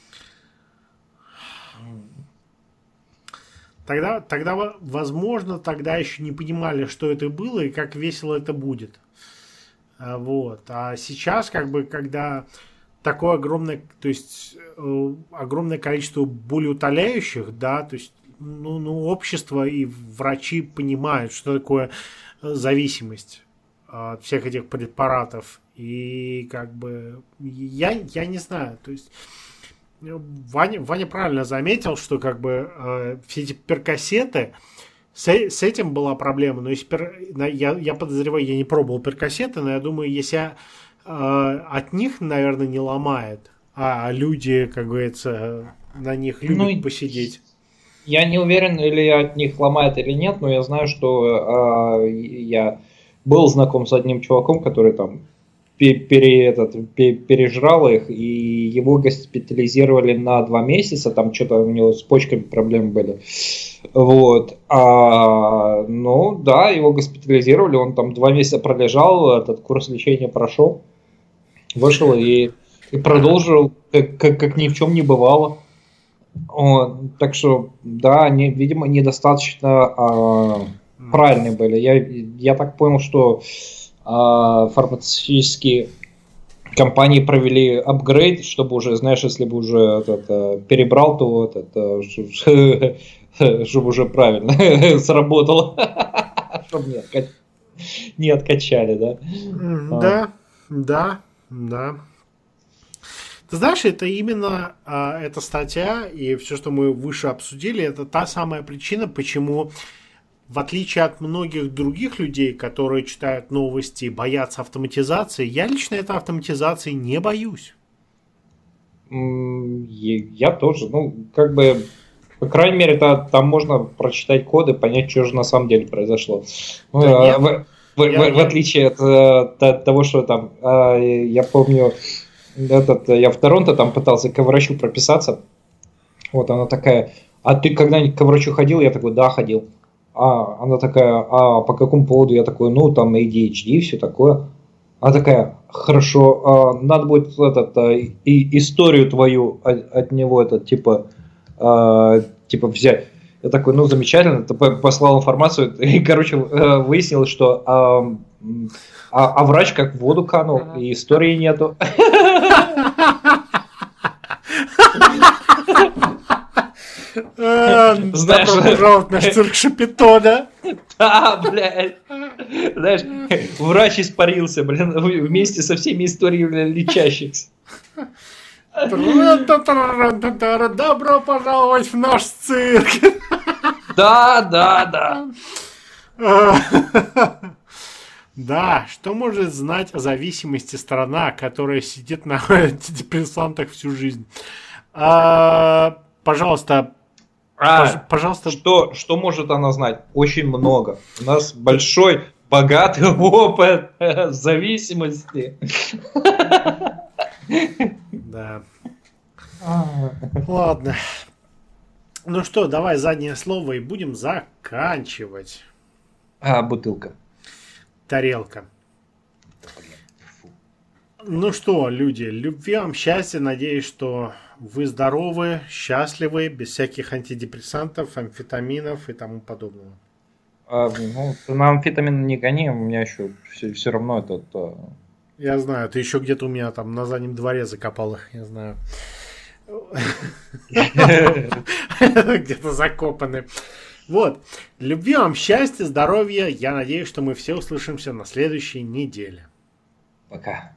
Тогда, тогда, возможно, тогда еще не понимали, что это было и как весело это будет. Вот. А сейчас, как бы, когда такое огромное, то есть огромное количество болеутоляющих, да, то есть, ну, ну, общество и врачи понимают, что такое зависимость от всех этих препаратов. И как бы я, я не знаю, то есть Ваня, Ваня правильно заметил, что как бы э, все эти перкассеты, с, с этим была проблема. Но если пер, я, я подозреваю, я не пробовал перкассеты, но я думаю, если э, от них, наверное, не ломает, а люди, как говорится, на них любят ну, посидеть. Я не уверен, или от них ломает или нет, но я знаю, что э, я был знаком с одним чуваком, который там Пере, этот, пережрал их, и его госпитализировали на два месяца, там что-то у него с почками проблемы были. Вот. А, ну да, его госпитализировали, он там два месяца пролежал, этот курс лечения прошел, вышел и, и продолжил, как, как, как ни в чем не бывало. Вот. Так что, да, они, видимо, недостаточно а, правильные были. Я, я так понял, что фармацевтические компании провели апгрейд, чтобы уже, знаешь, если бы уже этот, перебрал, то вот это, чтобы уже правильно сработало, чтобы не, отка... не откачали, да? Да, да, да. Ты знаешь, это именно а, эта статья и все, что мы выше обсудили, это та самая причина, почему в отличие от многих других людей, которые читают новости и боятся автоматизации, я лично этой автоматизации не боюсь. Я тоже. Ну, как бы, по крайней мере, это, там можно прочитать коды, понять, что же на самом деле произошло. Да в, в, я, в, в отличие от, от того, что там, я помню, этот, я в Торонто там пытался к врачу прописаться. Вот она такая, а ты когда-нибудь к врачу ходил? Я такой, да, ходил. А, она такая, а по какому поводу? Я такой, ну, там эй ди эйч ди, все такое. Она такая, хорошо, а, надо будет этот, а, и, историю твою от, от него, этот, типа, а, типа, взять. Я такой, ну, замечательно, ты послал информацию, и, короче, выяснилось, что а, а, а врач как в воду канул, и истории нету. Знаешь, добро пожаловать в наш цирк Шапито, да? Да, блядь. Знаешь, врач испарился, блин, вместе со всеми историями лечащихся. Добро пожаловать в наш цирк. Да, да, да. Да, что может знать о зависимости страна, которая сидит на антидепрессантах всю жизнь? А, пожалуйста, а, пож, пожалуйста. Что, что может она знать? Очень много. У нас большой, богатый опыт зависимости. Да. Ладно. Ну что, давай заднее слово и будем заканчивать. А, бутылка. Тарелка. Ну что, люди, любви вам, счастья. Надеюсь, что вы здоровы, счастливы, без всяких антидепрессантов, амфетаминов и тому подобного. А, ну, на амфетамин не гони, у меня еще все, все равно этот... А... Я знаю, ты еще где-то у меня там на заднем дворе закопал их, я знаю. Где-то закопаны. Вот. Любви вам, счастья, здоровья. Я надеюсь, что мы все услышимся на следующей неделе. Пока.